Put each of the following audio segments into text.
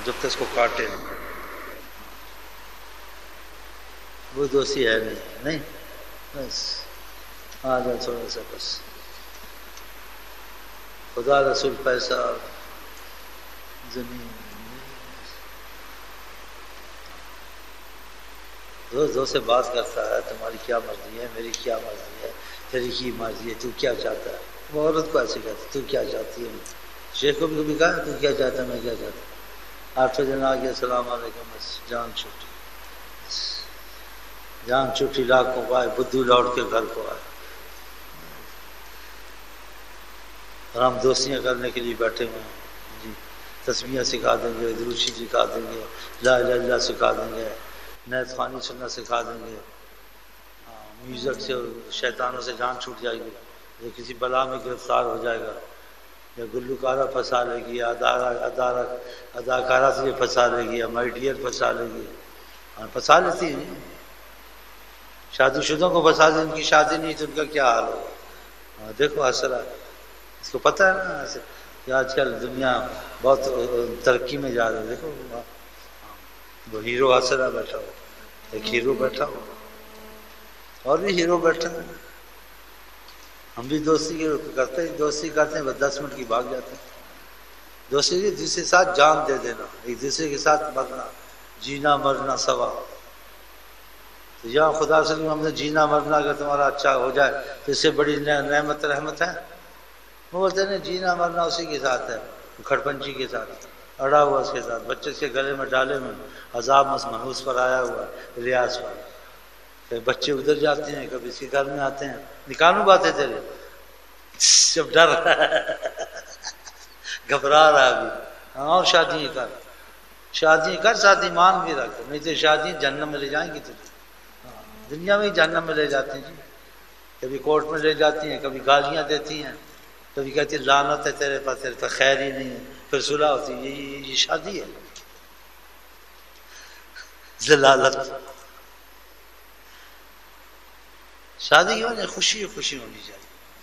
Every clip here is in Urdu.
جب تک اس کو کاٹے نہیں، وہ دوستی ہے نہیں بس آ جائے تھوڑا سا بس خدا رسول پیسہ زمین دوست دوست سے بات کرتا ہے، تمہاری کیا مرضی ہے، میری کیا مرضی ہے، تیری کی مرضی ہے، تو کیا چاہتا ہے؟ وہ عورت کو ایسے کہتی تو کیا چاہتی ہے؟ شیخ کو بھی کبھی کہا تو کیا چاہتا ہے، میں کیا چاہتا ہوں؟ 8 دن آ گیا السلام علیکم بس جان چھٹی، جان چھٹی لاکھوں کو آئے، بدھو لوٹ کے گھر کو آئے اور ہم دوستیاں کرنے کے لیے بیٹھے ہوئے ہیں جی، تسبیحیں سکھا دیں گے، دروشی سکھا دیں گے، لا الہ الا اللہ سکھا دیں گے، نیت خوانی سننا سکھا دیں گے، میوزک سے شیطانوں سے جان چھوٹ جائے گی، یا کسی بلا میں گرفتار ہو جائے گا، یا گلوکارہ پھنسا لے گی، یا اداکارہ سے پھنسا لے گی، یا مائی ڈیئر پھنسا لے گی، پھنسا لیتی ہیں شادی شدوں کو پھنسا دیں، ان کی شادی نہیں تو ان کا کیا حال ہوگا؟ دیکھو اصل اس کو پتہ ہے نا کہ آج کل دنیا بہت ترقی میں جا رہی ہے، دیکھو وہ ہیرو آسرا بیٹھا ہو، ایک ہیرو بیٹھا ہو اور بھی ہیرو بیٹھا ہو، ہم بھی دوستی کرتے ہیں، دوستی کرتے ہیں بس 10 منٹ کی بھاگ جاتے ہیں، دوستی کے دوسرے کے ساتھ جان دے دینا، ایک دوسرے کے ساتھ مرنا، جینا مرنا سوا، تو یہاں خدا سے ہم نے جینا مرنا اگر تمہارا اچھا ہو جائے تو اس سے بڑی نعمت رحمت ہے؟ وہ بولتے ہیں جینا مرنا اسی کے ساتھ ہے، کھڑپنچی کے ساتھ اڑا ہوا، اس کے ساتھ بچے کے گلے میں ڈالے ہوئے، عذاب منحوس پر آیا ہوا ہے، ریاض پر، کہ بچے ادھر جاتے ہیں کبھی اس کے گھر میں آتے ہیں، نکالوں باتیں تیرے جب ڈر رہا ہے گھبرا رہا ہے ابھی، اور شادی کر، شادی کر، ساتھ ایمان بھی رکھ، نہیں تو شادی جہنم میں لے جائیں گی تجھے، دنیا میں ہی جہنم میں لے جاتے ہیں جی، کبھی کورٹ میں لے جاتی ہیں، کبھی گالیاں دیتی ہیں، کبھی کہتی ہے لعنت ہے تیرے پاس، تیرے پاس خیر ہی نہیں ہے، پھر صلح ہوتی ہے، یہ شادی ہے؟ ذلالت، شادی کی وجہ خوشی خوشی ہونی چاہیے،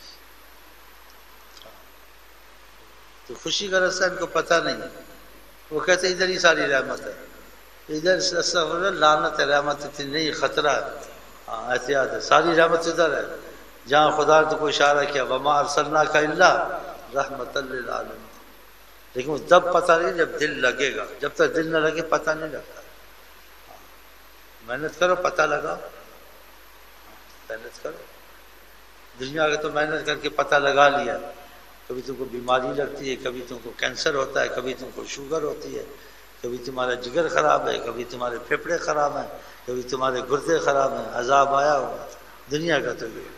تو خوشی کا رستہ ان کو پتہ نہیں، وہ کہتے ادھر ہی ساری رحمت ہے، ادھر لعنت ہے، رحمت نہیں، خطرہ ہے، احتیاط ہے، ساری رحمت ادھر ہے جہاں خدا نے تو کو اشارہ کیا وما ارسلناک الا رحمۃ للعالمین، لیکن تب پتہ نہیں جب دل لگے گا، جب تک دل نہ لگے پتہ نہیں لگتا، محنت کرو پتہ لگاؤ، محنت کرو، دنیا کے تو محنت کر کے پتہ لگا لیا، کبھی تم کو بیماری لگتی ہے، کبھی تم کو کینسر ہوتا ہے، کبھی تم کو شوگر ہوتی ہے، کبھی تمہارا جگر خراب ہے، کبھی تمہارے پھیپھڑے خراب ہیں، کبھی تمہارے گردے خراب ہیں، عذاب آیا ہوا دنیا کا تو یہ،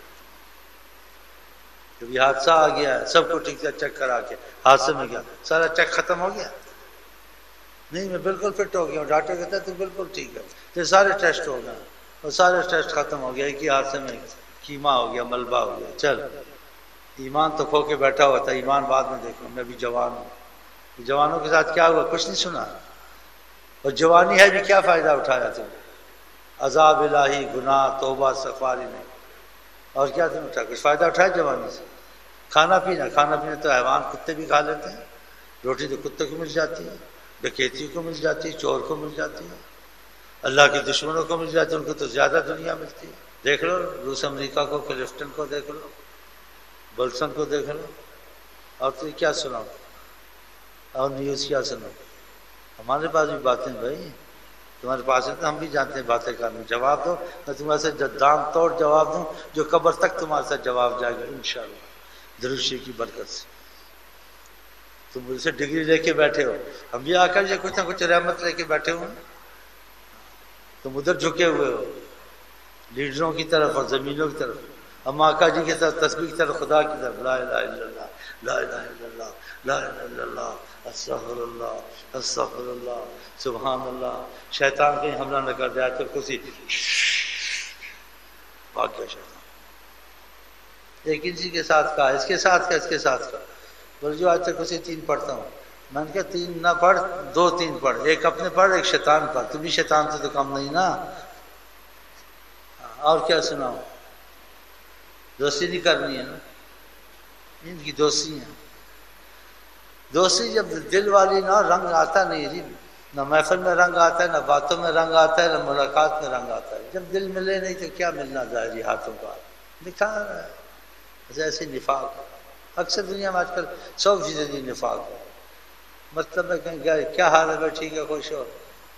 کبھی حادثہ آ گیا ہے، سب کو ٹھیک سے چیک کرا کے حادثے میں گیا، سارا چیک ختم ہو گیا، نہیں میں بالکل فٹ ہو گیا ہوں، ڈاکٹر کہتا ہے تو بالکل ٹھیک ہے، تو سارے ٹیسٹ ہو گئے اور سارے ٹیسٹ ختم ہو گیا، ایک ہی حادثے میں کیما ہو گیا، ملبہ ہو گیا، چل ایمان تو کھو کے بیٹھا ہوا تھا، ایمان بعد میں دیکھو، میں بھی جوان ہوں، جوانوں کے ساتھ کیا ہوا کچھ نہیں سنا، اور جوانی ہے بھی کیا فائدہ اٹھایا تم، عذاب الہی، گناہ، توبہ، استغفار ہی نہیں، اور کیا تم اٹھا، کچھ فائدہ اٹھایا جوانی سے؟ کھانا پینا تو حیوان کتے بھی کھا لیتے ہیں، روٹی تو کتے کو مل جاتی ہے، ڈکیتی کو مل جاتی ہے، چور کو مل جاتی ہے، اللہ کے دشمنوں کو مل جاتی ہے، ان کو تو زیادہ دنیا ملتی ہے، دیکھ لو روس امریکہ کو، کلفٹن کو دیکھ لو، بلسن کو دیکھ لو، اور تو کیا سناؤ، اور نیوز کیا سناؤ، ہمارے پاس بھی باتیں بھائی، تمہارے پاس ہے تو ہم بھی جانتے ہیں باتیں کرنے، جواب دو، میں تمہارے سے دام توڑ جواب دوں جو قبر تک تمہارے ساتھ جواب جائے گا انشاءاللہ درود شریف کی برکت سے، تم مجھ سے ڈگری لے کے بیٹھے ہو، ہم بھی آ کر یہ کچھ نہ کچھ رحمت لے کے بیٹھے ہوئے ہیں، تم ادھر جھکے ہوئے ہو لیڈروں کی طرف اور زمینوں کی طرف، ہم آقا جی کی طرف، تسبیح کی طرف، خدا کی طرف، لا الہ الا اللہ، لا الہ الا اللہ، لا الہ الا اللہ، استغفر اللہ، استغفر اللہ، سبحان اللہ، شیطان کہیں حملہ نہ کر دے، تو کسی بھاگ گیا شیطان، ایک اسی کے ساتھ کہا، اس کے ساتھ کا، اس کے ساتھ کا، بول جو آج تک اسے 3 پڑھتا ہوں، میں نے کہا 3 نہ پڑھ، 2-3 پڑھ، ایک اپنے پڑھ، ایک شیطان پڑھ، تو بھی شیطان سے تو کم نہیں نا، اور کیا سناؤ، دوستی نہیں کرنی ہے نا، ان کی دوستی ہیں، دوستی جب دل والی نہ رنگ آتا نہیں ہے جی، نہ محفل میں رنگ آتا ہے، نہ باتوں میں رنگ آتا ہے، نہ ملاقات میں رنگ آتا ہے۔ جب دل ملے نہیں تو کیا ملنا ظاہری ہاتھوں کا، دکھا رہا ہے بس ایسے نفاق ہے۔ اکثر دنیا میں آج کل 100% نفاق ہے۔ مطلب ہے کہیں کیا حال ہے، ٹھیک ہے، خوش ہو،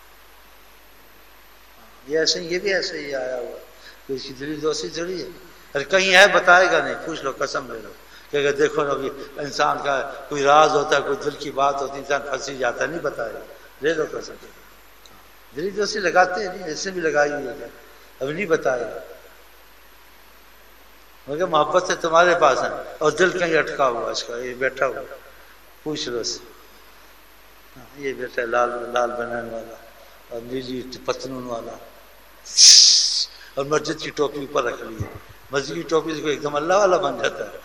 یہ ایسے یہ بھی ایسے ہی آیا ہوا، کوئی اس کی دلی دوستی تھوڑی ہے۔ اور کہیں ہے بتائے گا نہیں، پوچھ لو، قسم لے لو کہ اگر دیکھو نا انسان کا کوئی راز ہوتا ہے، کوئی دل کی بات ہوتی ہے، انسان پھنسی جاتا ہے، نہیں بتائے گا، لے لو قسم۔ دلی دوستی لگاتے ہیں، نہیں اس نے بھی لگائی ہوئی ہے، اب نہیں بتائے گا، مگر محبت سے تمہارے پاس ہے اور دل کہیں اٹکا ہوا اس کا، یہ بیٹھا ہوا، پوچھ لو اس سے، یہ بیٹھا لال لال بنان والا اور نیلی پتلون والا اور مسجد کی ٹوپی اوپر رکھ لی ہے، مسجد کی ٹوپی سے کوئی ایک دم اللہ والا بن جاتا ہے۔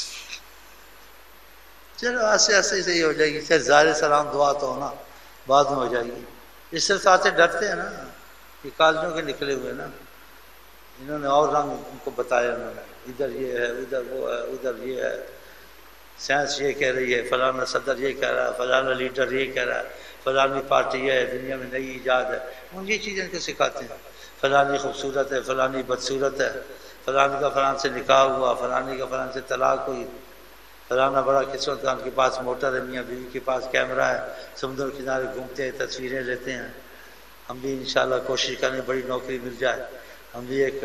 چلو ایسے ایسے صحیح ہو جائے گی، چاہے ظاہر سلام دعا تو ہونا بعد میں ہو جائے گی۔ اس سے ساتھ ڈرتے ہیں نا، یہ کالجوں کے نکلے ہوئے نا، انہوں نے اور رنگ ان کو بتایا، انہوں نے ادھر یہ ہے، ادھر وہ ہے، ادھر یہ ہے، سائنس یہ کہہ رہی ہے، فلانا صدر یہ کہہ رہا ہے، فلانا لیڈر یہ کہہ رہا ہے، فلانی پارٹی یہ ہے، دنیا میں نئی ایجاد ہے، ان یہ چیزیں ان کو سکھاتے ہیں، فلانی خوبصورت ہے، فلانی بدصورت ہے، فلانی کا فلان سے نکاح ہوا، فلانی کا فلان سے طلاق ہوئی، فلانا بڑا قسمت کا، ان کے پاس موٹر ہے، میاں بیوی کے پاس کیمرہ ہے، سمندر کنارے گھومتے ہیں، تصویریں لیتے ہیں۔ ہم بھی انشاءاللہ کوشش کریں بڑی نوکری مل جائے، ہم بھی ایک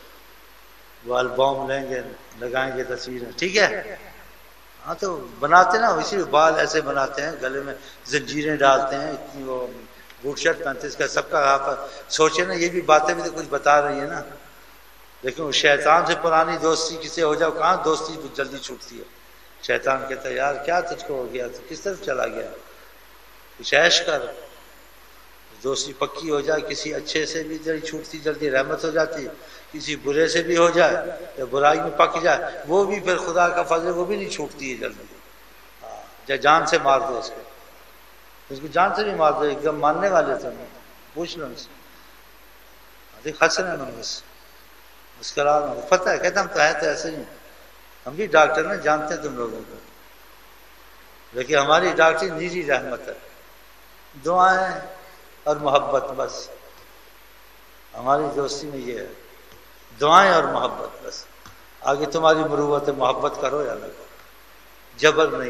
البم لیں گے، لگائیں گے تصویریں، ٹھیک ہے؟ ہاں تو بناتے نا، اسی بال ایسے بناتے ہیں، گلے میں زنجیریں ڈالتے ہیں، اتنی وہ بوٹ شرٹ پہنتے، اس کا سب کا آپ سوچے نا، یہ بھی باتیں بھی تو کچھ بتا رہی ہیں نا، لیکن وہ شیطان سے پرانی دوستی کسی ہو جاؤ، کہاں دوستی جلدی چھوٹتی ہے۔ شیطان کہتا ہے یار کیا تجھ کو ہو گیا، تو کس طرف چلا گیا، کچھ عیش کر، دوستی پکی ہو جائے، کسی اچھے سے بھی جلدی چھوٹتی، جلدی رحمت ہو جاتی ہے، کسی برے سے بھی ہو جائے یا برائی میں پک جائے، وہ بھی پھر خدا کا فضل، وہ بھی نہیں چھوٹتی ہے جلدی، یا جان سے مار دو اس کو جان سے بھی مار دو، ایک دم ماننے والے تو نہیں، پوچھ لو ان سے، دیکھ ہنس رہے ہیں بس مسکرا رہے ہیں، پتہ ہے کہتا ہم تو ہے تو ایسے ہی، ہم بھی ڈاکٹر نا، جانتے ہیں تم لوگوں کو، لیکن ہماری ڈاکٹری نیجی رحمت ہے، دعائیں اور محبت، بس ہماری دوستی میں یہ ہے، دعائیں اور محبت، بس آگے تمہاری مروت ہے، محبت کرو یا نہ کرو، جبر نہیں،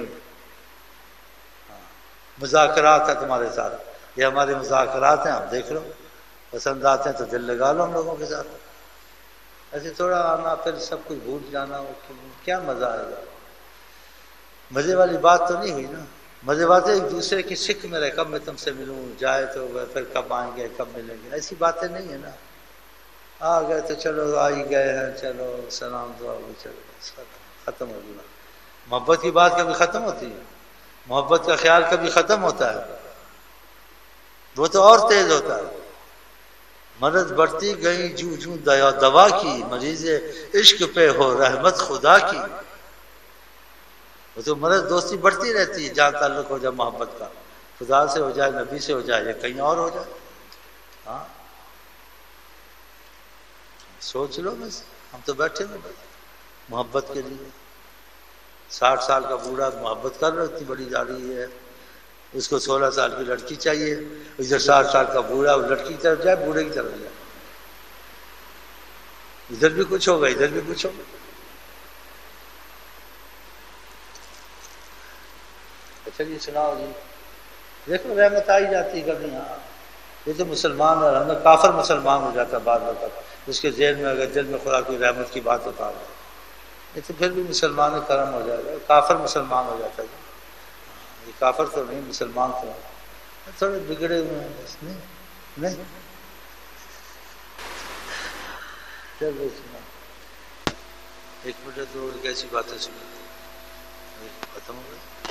مذاکرات ہے تمہارے ساتھ، یہ ہمارے مذاکرات ہیں، آپ دیکھ لو، پسند آتے ہیں تو دل لگا لو ہم لوگوں کے ساتھ، ایسے تھوڑا آنا پھر سب کچھ بھول جانا، کیا مزہ آئے گا، مزے والی بات تو نہیں ہوئی نا، مزے بات ہے ایک دوسرے کی سکھ میں رہے، کب میں تم سے ملوں، جائے تو پھر کب آئیں گے، کب ملیں گے، ایسی باتیں نہیں ہیں نا، آ گئے تو چلو آ ہی گئے ہیں، چلو سلام دعا ہو، چلو ختم ہو گیا، محبت کی بات کبھی ختم ہوتی ہے، محبت کا خیال کبھی ختم ہوتا ہے، وہ تو اور تیز ہوتا ہے، مرض بڑھتی گئی جو جو دوا کی، مریض عشق پہ ہو رحمت خدا کی، وہ تو مرض دوستی بڑھتی رہتی ہے، جہاں تعلق ہو جائے محبت کا، خدا سے ہو جائے، نبی سے ہو جائے، یا کہیں اور ہو جائے، ہاں سوچ لو، بس ہم تو بیٹھے ہوئے محبت کے لیے، 60 سال کا بوڑھا محبت کر رہا، اتنی بڑی داڑھی ہے، اس کو 16 سال کی لڑکی چاہیے، ادھر 60 سال کا بوڑھا، وہ لڑکی کی طرف جائے، بوڑھے کی طرف جائے، ادھر بھی کچھ ہوگا، ادھر بھی کچھ ہوگا، اچھا جی سناؤ جی، دیکھو رحمت آئی جاتی کبھی، ہاں یہ تو مسلمان ہے، ہم نے کافر مسلمان ہو جاتا بعد وقت، اس کے ذہن میں اگر دل میں خدا کوئی رحمت کی بات ہوتا ہے، یہ تو پھر بھی مسلمان کرم ہو جائے گا، کافر مسلمان ہو جاتا ہے، یہ کافر تو نہیں، مسلمان تو تھوڑے بگڑے ہوئے ہیں، بس نہیں چلو سنا، ایک منٹ دو اور کیسی باتیں سنی، ختم ہو گئی،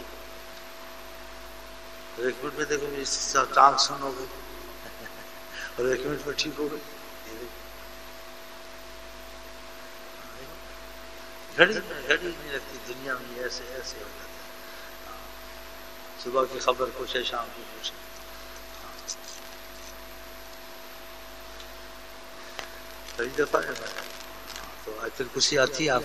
اور ایک منٹ میں دیکھو ٹانگ سن ہو گئی، اور ایک منٹ میں ٹھیک ہو گئی، گھڑی نہیں رکھتی دنیا میں، ایسے ایسے ہو جاتا ہے، صبح کی خبر کچھ ہے، شام کی کچھ ہے، کئی دفعہ ہے تو آیت الکرسی آتی ہے، آپ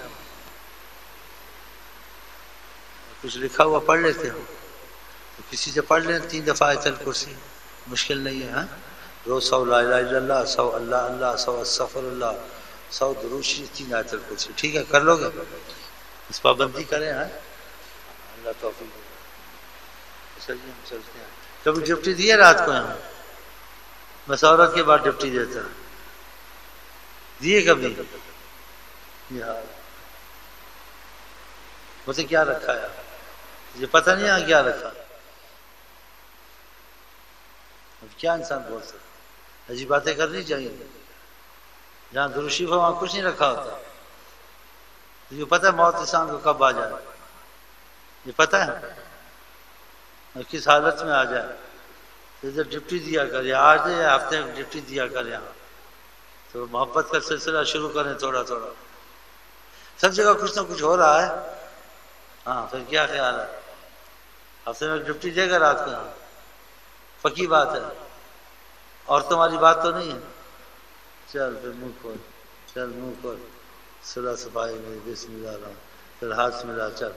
کچھ لکھا ہوا پڑھ لیتے ہو تو کسی سے پڑھ لیں 3 دفعہ آیت الکرسی، مشکل نہیں ہے. ہاں روز 100 لا الہ الا اللہ، 100 اللہ اللہ، 100 استغفر اللہ، 100 درود شریف، 3 آیت الکرسی. ٹھیک ہے کر لو گے؟ اس پابندی کریں. ہاں اللہ توفیق دے. چلیے ہم چلتے ہیں. کبھی ڈپٹی دی ہے رات کو یہاں؟ مسورت کے بعد ڈپٹی دیتا ہے. دیے کبھی؟ مجھے کیا رکھا ہے یہ پتہ نہیں. یہاں کیا رکھا؟ اب کیا انسان بول سکتا؟ ایسی باتیں کرنی چاہیے. جہاں درود شریف وہاں کچھ نہیں رکھا ہوتا. یہ پتہ ہے موت انسان کو کب آ جائے؟ یہ پتہ ہے اور کس حالت میں آ جائے. ادھر ڈپٹی دیا کر، یا آج دے یا ہفتے میں ڈپٹی دیا کر. یہاں تو محبت کا سلسلہ شروع کریں تھوڑا تھوڑا. سب جگہ کچھ نہ کچھ ہو رہا ہے. ہاں پھر کیا خیال ہے؟ ہفتے میں ڈپٹی دے گا رات کو. پکی بات ہے. اور تمہاری بات تو نہیں ہے. چل پھر منہ کھول، چل منہ کھول. صلاح صفائی میں بسم اللہ الرحمن. پھر ہاتھ ملا. چل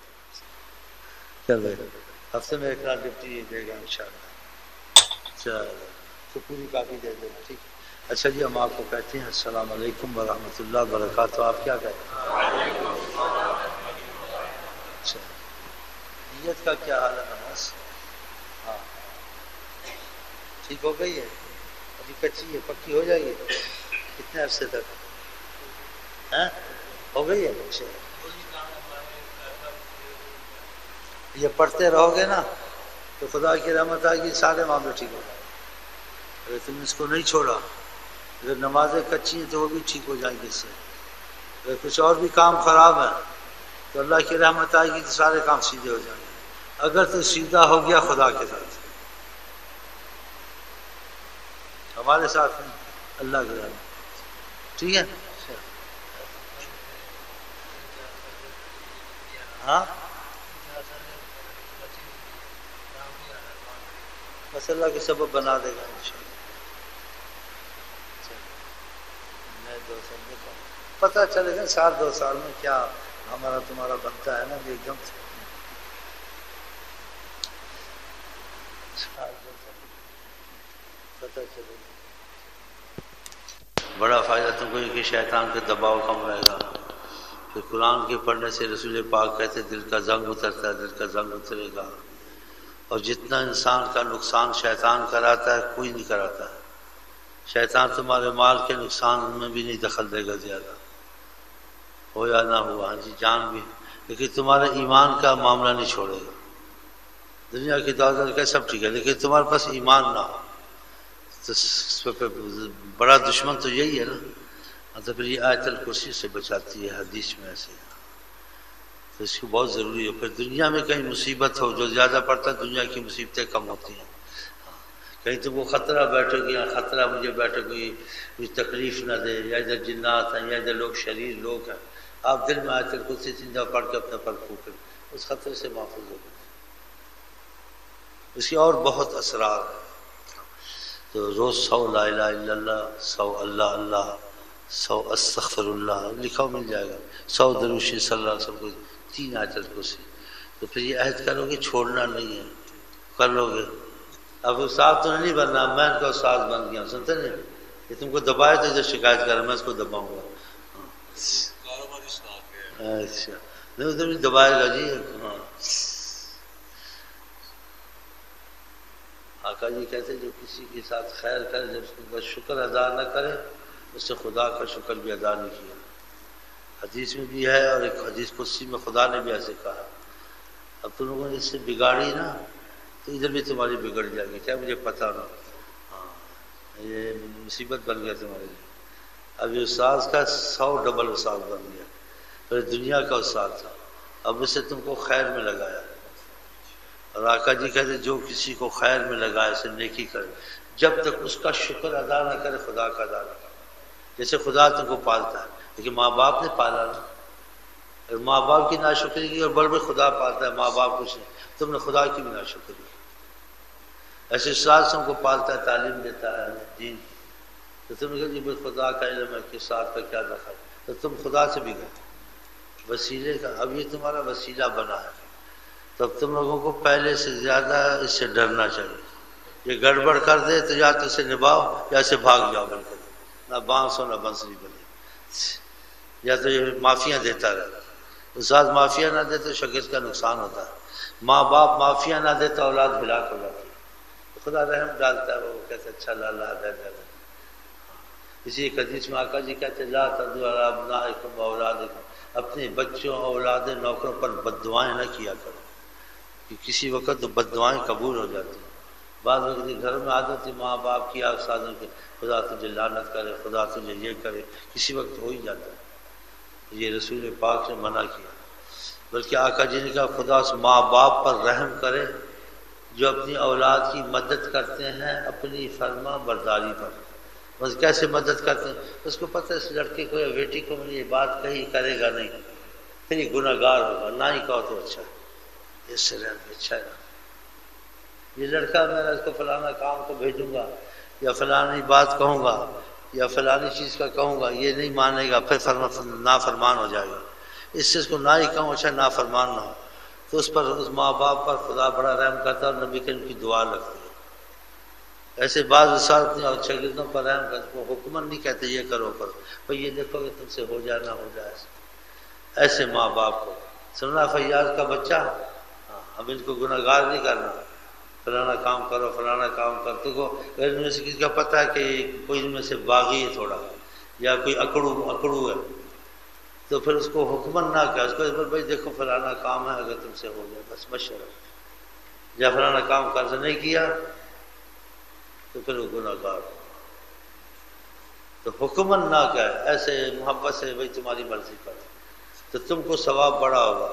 چل بھائی ہفتے میں ایک رات ڈپٹی دے گا انشاءاللہ. چل تو پوری کاپی دے دینا. ٹھیک ہے. اچھا جی ہم آپ کو کہتے ہیں السلام علیکم ورحمۃ اللہ وبرکاتہ. آپ کیا کہتے ہیں؟ اچھا نیت کا کیا حال ہے نماز؟ ہاں ٹھیک ہو گئی ہے؟ ابھی کچی ہے، پکی ہو جائے گی کتنے عرصے تک؟ ہاں ہو گئی ہے. اچھا یہ پڑھتے رہو گے نا تو خدا کی رحمت آئے گی، سارے معاملے ٹھیک ہو جائیں. اگر تم اس کو نہیں چھوڑا، اگر نمازیں کچی ہیں تو وہ بھی ٹھیک ہو جائیں گی. اس سے اگر کچھ اور بھی کام خراب ہے تو اللہ کی رحمت آئے گی تو سارے کام سیدھے ہو جائیں گے. اگر تو سیدھا ہو گیا خدا کے ساتھ، ہمارے ساتھ نہیں، اللہ کے رحمت. ٹھیک ہے. ہاں بس اللہ کے سبب بنا دے گا انشاءاللہ. میں 2 سال میں پتہ چلے گا. سال 2 سال میں کیا ہمارا تمہارا بنتا ہے نا ایک دم سے. پتہ چلے گا. بڑا فائدہ تم کو یہ کہ شیطان کے دباؤ کم رہے گا. پھر قرآن کے پڑھنے سے رسول پاک کہتے دل کا زنگ اترتا ہے، دل کا زنگ اترے گا. اور جتنا انسان کا نقصان شیطان کراتا ہے کوئی نہیں کراتا ہے. شیطان تمہارے مال کے نقصان میں بھی نہیں دخل دے گا زیادہ، ہو یا نہ ہوا. ہاں جی جان بھی، لیکن تمہارے ایمان کا معاملہ نہیں چھوڑے گا. دنیا کی دولت کا سب ٹھیک ہے لیکن تمہارے پاس ایمان نہ ہو تو بڑا دشمن تو یہی ہے نا. تو پھر یہ آیت الکرسی سے بچاتی ہے حدیث میں ایسے. تو اس کو بہت ضروری ہے. پھر دنیا میں کہیں مصیبت ہو، جو زیادہ پڑتا ہے دنیا کی مصیبتیں کم ہوتی ہیں. کہیں تو وہ خطرہ بیٹھے گی، خطرہ مجھے بیٹھے گی مجھے تکلیف نہ دے، یا ادھر جنات ہیں یا ادھر لوگ شریر لوگ ہیں. آپ دل میں آیت الکرسی زندہ پڑھ کے اپنے پر پھونکیں، اس خطرے سے محفوظ ہو گئے. اس کی اور بہت اسرار ہے. تو روز 100 لا الہ الا اللہ، 100 اللہ اللہ، 100 استغفر اللہ لکھا مل جائے گا. 100 درود شریف صلی اللہ علیہ وسلم کو، 3 آیت الکرسی. تو پھر یہ عہد کرو گے چھوڑنا نہیں ہے. کر لو گے. اب استاد تو نہیں بننا، میں ان کا استاد بن گیا. سنتے نہیں کہ تم کو دبائے تو ادھر شکایت کر میں اس کو دباؤں گا. اچھا نہیں ادھر بھی دبائے گا جی. ہاں آقا جی کہتے جو کسی کے ساتھ خیر کرے جب اس کا شکر ادا نہ کرے اس سے خدا کا شکر بھی ادا نہیں کیا. حدیث میں بھی ہے اور ایک حدیث قدسی میں خدا نے بھی ایسے کہا. اب تم لوگوں نے اس سے بگاڑی نا تو ادھر بھی تمہاری بگڑ جائے گی. کیا مجھے پتہ نہ. ہاں یہ مصیبت بن گیا تمہارے لیے. اب یہ استاد کا 100 ڈبل استاد بن گیا. پھر دنیا کا استاد تھا، اب اسے تم کو خیر میں لگایا. اور آقا جی کہتے جو کسی کو خیر میں لگائے اسے نیکی کرے جب تک اس کا شکر ادا نہ کرے خدا کا ادا نہ کرے. جیسے خدا تم کو پالتا ہے لیکن ماں باپ نے پالا نا. اگر ماں باپ کی ناشکری کی اور بڑے خدا پالتا ہے، ماں باپ کچھ نہیں، تم نے خدا کی بھی ناشکری کی. ایسے استاد تم کو پالتا ہے، تعلیم دیتا ہے دین، تو تم نے کہا جی بھائی خدا کا علم ہے کہ استاد کا کیا دخل، تو تم خدا سے بھی گئے وسیلے کا. اب یہ تمہارا وسیلہ بنا ہے، تب تم لوگوں کو پہلے سے زیادہ اس سے ڈرنا چاہیے. یہ گڑبڑ کر دے تو یا تو اسے نبھاؤ یا اسے بھاگ جاؤ، بالکل نہ بانس ہو نہ بنسری بنے، یا تو یہ معافیاں دیتا رہے۔ استاد معافیہ نہ دے تو شاگرد کا نقصان ہوتا ہے، ماں باپ معافیہ نہ دے تو اولاد ہلاک ہو جاتی ہے، خدا رحم ڈالتا ہے، وہ کہتے اچھا اللہ دے۔ اسی ایک حدیث میں آقا جی کہتے لا تدعوا علی ابنائکم واولادکم، اپنے بچوں اولاد نوکروں پر بد دعائیں نہ کیا کرو، کہ کسی وقت تو بد دعائیں قبول ہو جاتی ہیں۔ بعض وقت گھر میں عادت تھی ماں باپ کی استادوں کے خدا تجھے لعنت کرے، خدا تجھے یہ کرے، کسی وقت ہو ہی جاتا ہے، یہ رسول پاک نے منع کیا۔ بلکہ آقا جی نے کہا خدا اس ماں باپ پر رحم کرے جو اپنی اولاد کی مدد کرتے ہیں اپنی فرما برداری پر۔ بس کیسے مدد کرتے ہیں؟ اس کو پتہ ہے اس لڑکے کو یا بیٹی کو میں نے یہ بات کہی، کرے گا نہیں، پھر یہ گناہ گار ہوگا، نہ ہی کہو تو اچھا ہے، اس سے رہنا اچھا ہے۔ یہ لڑکا میں اس کو فلانا کام کو بھیجوں گا یا فلانی بات کہوں گا یا فلانی چیز کا کہوں گا، یہ نہیں مانے گا، پھر نافرمان ہو جائے گا، اس سے اس کو نہ ہی کہوں اچھا نافرمان نہ ہو، تو اس پر اس ماں باپ پر خدا بڑا رحم کرتا ہے اور نبی کریم کی دعا لگتی ہے۔ ایسے بعض اساتذہ اپنے اور شاگردوں پر رحم کرتے، وہ حکمن نہیں کہتے یہ کرو بھئی یہ دیکھو کہ تم سے ہو جائے نہ ہو جائے، ایسے ماں باپ کو سننا فیاض کا بچہ، ہم ان کو گناہ گار نہیں کرنا، فلانا کام کرو فلانا کام کر، تو کو ان میں سے کسی کا پتہ ہے کہ کوئی ان میں سے باغی ہے تھوڑا یا کوئی اکڑو ہے، تو پھر اس کو حکمن نہ کہا، اس کو بھائی دیکھو فلانا کام ہے اگر تم سے ہو جائے، بس مشورہ، یا فلانا کام کر سے نہیں کیا تو پھر وہ گناہ گار ہو، تو حکمن نہ کہے، ایسے محبت سے بھائی تمہاری مرضی پر، تو تم کو ثواب بڑا ہوگا۔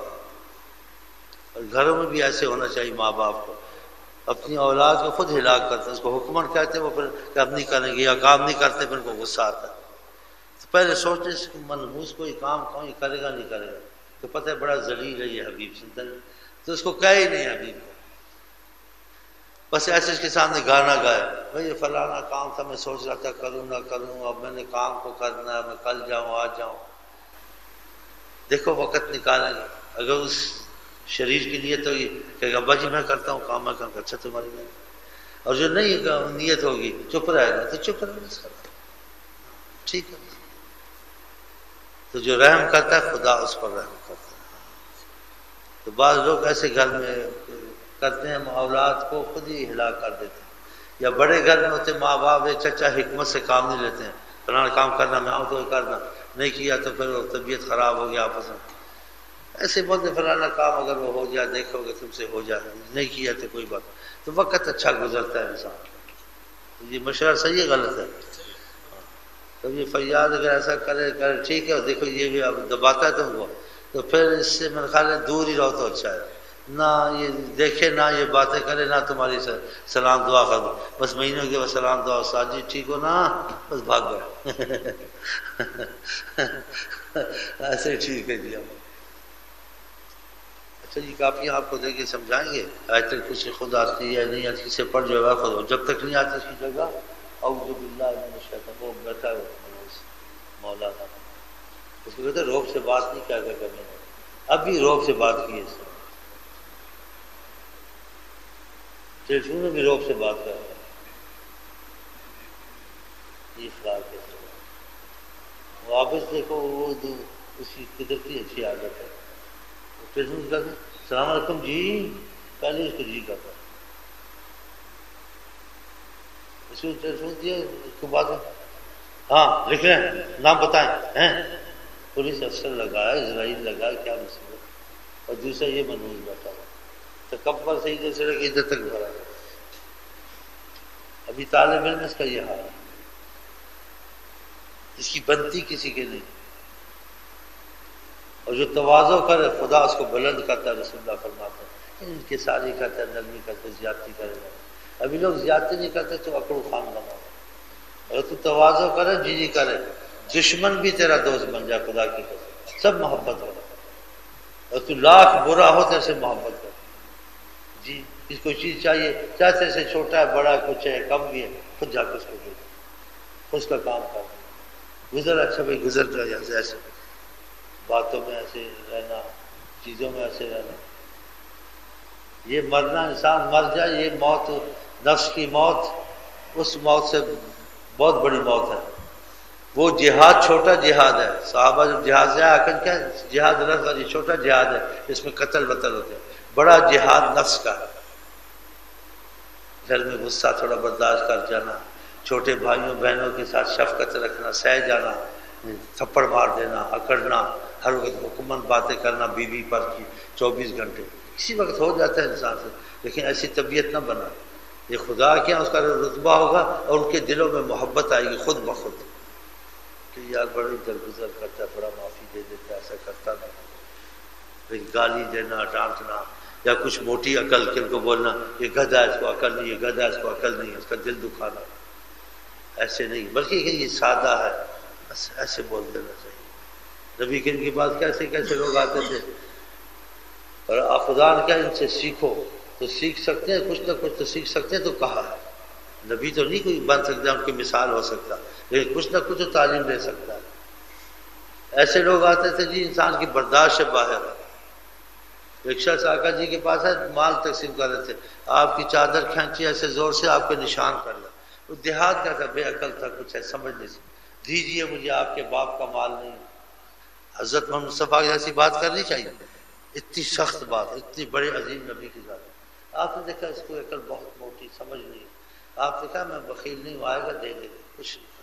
اور گھروں میں بھی ایسے ہونا چاہیے، ماں باپ کو اپنی اولاد کو خود ہلاک کرتے ہیں، اس کو حکمن کہتے ہیں، وہ پھر کام نہیں کریں گے یا کام نہیں کرتے پھر ان کو غصہ آتا ہے، تو پہلے سوچنے سے منحوس کوئی کام کہوں یہ کرے گا نہیں کرے گا، تو پتہ ہے بڑا ذلیل ہے یہ حبیب سنتا ہے، تو اس کو کہے ہی نہیں حبیب کو، بس ایسے اس کے سامنے گانا گائے، بھائی یہ فلانا کام تھا میں سوچ رہا تھا کروں نہ کروں، اب میں نے کام کو کرنا ہے، میں کل جاؤں آج جاؤں، دیکھو وقت نکالیں گے، اگر اس شریر کی نیت ہوگی کہ ابا جی میں کرتا ہوں کام، میں کروں، اچھا تمہاری نیت، اور جو نہیں نیت ہوگی چپ رہے گا تو چپ رہے گا، ٹھیک ہے، تو جو رحم کرتا ہے خدا اس پر رحم کرتا ہے۔ تو بعض لوگ ایسے گھر میں کرتے ہیں اولاد کو خود ہی ہلاک کر دیتے ہیں، یا بڑے گھر میں ہوتے ماں باپ چچا حکمت سے کام نہیں لیتے ہیں، فلانا کام کرنا میں آؤں تو کرنا، نہیں کیا تو پھر وہ طبیعت خراب ہو گیا آپس میں، ایسے بولتے فلانا کام اگر وہ ہو جائے دیکھو گے تم سے ہو جائے، نہیں کیا تو کوئی بات، تو وقت اچھا گزرتا ہے انسان، یہ مشورہ صحیح ہے غلط ہے؟ تو یہ فیاض اگر ایسا کرے ٹھیک ہے، دیکھو یہ بھی اب دباتا ہے تم کو، تو پھر اس سے میرے خیال ہے دور ہی رہو تو اچھا ہے، نہ یہ دیکھے نہ یہ باتیں کرے نہ تمہاری سلام دعا کر دو، بس مہینوں کے بعد سلام دعا استاد جی ٹھیک ہو نا، بس بھاگ گئے ایسے ٹھیک ہے جی۔ اچھا جی کافی آپ کو دے کے سمجھائیں گے، آیت الکرسی خود آتی ہے نہیں آتی سے پڑھ جو ہے خود، جب تک نہیں آتی اس کی جگہ اعوذ باللہ من الشیطان، وہ بیٹھا ہے مولانا، اس کو کہتے ہیں روب سے بات نہیں کیا کرنے، اب بھی روب سے بات کی ہے، اس نے ٹیلیفون میں بھی روب سے بات کرتا ہے، یہ اخلاق ہے، واپس دیکھو وہ اس کی قدرتی اچھی عادت ہے، ٹیلیفون کرتے السلام علیکم جی، پہلے اس کو جی کرتا ہے، اس کو ٹیلیفون دیا اس کو بات ہاں لکھ رہے ہیں نام بتائیں ہیں، پولیس افسر لگایا اسرائیل لگایا کیا مصیبت، اور دوسرا یہ منحوس بیٹھا ہوا تکبر سے ادھر سے لے ادھر تک بھرا، ابھی طالب علم اس کا یہ حال ہے، اس کی بنتی کسی کے نہیں، اور جو تواضع کرے خدا اس کو بلند کرتا ہے، رسول اللہ فرماتے ہیں ان کے ساری کرتے نرمی کرتے زیادتی کرے گا، ابھی لوگ زیادتی نہیں کرتے تو اکڑو خان بنا، اگر تو تواضع کرے جی کرے، دشمن بھی تیرا دوست بن جائے خدا کی قسم، سب محبت ہو، اور تو لاکھ برا ہو تو اسے محبت کر، جی اس کو چیز چاہیے چاہے تیرے سے چھوٹا ہے بڑا کچھ ہے کم بھی ہے، خود جا کے اس کو دے دو، اس کا کام کر گزر، اچھا بھائی گزر جائے، ایسے ایسے باتوں میں ایسے رہنا، چیزوں میں ایسے رہنا، یہ مرنا انسان مر جائے، یہ موت نفس کی موت اس موت سے بہت بڑی موت ہے. وہ جہاد چھوٹا جہاد ہے. صحابہ جب جہاد سے آ کیا جہاد لفظ یہ چھوٹا جہاد ہے، اس میں قتل وتل ہوتے ہیں. بڑا جہاد نفس کا ہے. گھر میں غصہ تھوڑا برداشت کر جانا، چھوٹے بھائیوں بہنوں کے ساتھ شفقت رکھنا، سہ جانا، تھپڑ مار دینا، اکڑنا، ہر وقت حکمن باتیں کرنا بیوی پر کی 24 گھنٹے. کسی وقت ہو جاتا ہے انسان سے، لیکن ایسی طبیعت نہ بنا. یہ خدا کیا اس کا رتبہ ہوگا اور ان کے دلوں میں محبت آئے گی خود بخود کہ یار بڑی درگزر کرتا ہے، بڑا معافی دے دیتا ہے، ایسا کرتا نہیں. لیکن گالی دینا، ڈانٹنا یا کچھ موٹی عقل کے ان کو بولنا یہ گدھا ہے، اس کو عقل نہیں، یہ گدھا ہے، اس کو عقل نہیں، اس کا دل دکھانا، ایسے نہیں، بلکہ یہ سادہ ہے، بس ایسے بول دینا چاہیے. نبی کریم کے پاس کیسے کیسے لوگ آتے تھے، اور خدا نے کیا ان سے سیکھو تو سیکھ سکتے ہیں، کچھ نہ کچھ تو سیکھ سکتے ہیں. تو کہا ہے نبی تو نہیں کوئی بن سکتا، ان کی مثال ہو سکتا، لیکن کچھ نہ کچھ تو تعلیم دے سکتا ہے. ایسے لوگ آتے تھے جی انسان کی برداشت سے باہر ہے. ایک شخص آقا جی کے پاس ہے، مال تقسیم کر رہے تھے، آپ کی چادر کھینچی ایسے زور سے آپ کے نشان کر لیا. وہ دیہات کا تھا، بے عقل تھا، کچھ ہے سمجھ نہیں سکتا. دیجئے مجھے، آپ کے باپ کا مال نہیں. حضرت محمد مصطفیٰ کی ایسی بات کرنی چاہیے، اتنی سخت بات، اتنی بڑے عظیم نبی کی ذات. آپ نے دیکھا اس کو عقل بہت موٹی، سمجھ نہیں. آپ نے کہا میں بخیل نہیں ہوں، آئے گا دے دے گا، کچھ نہیں.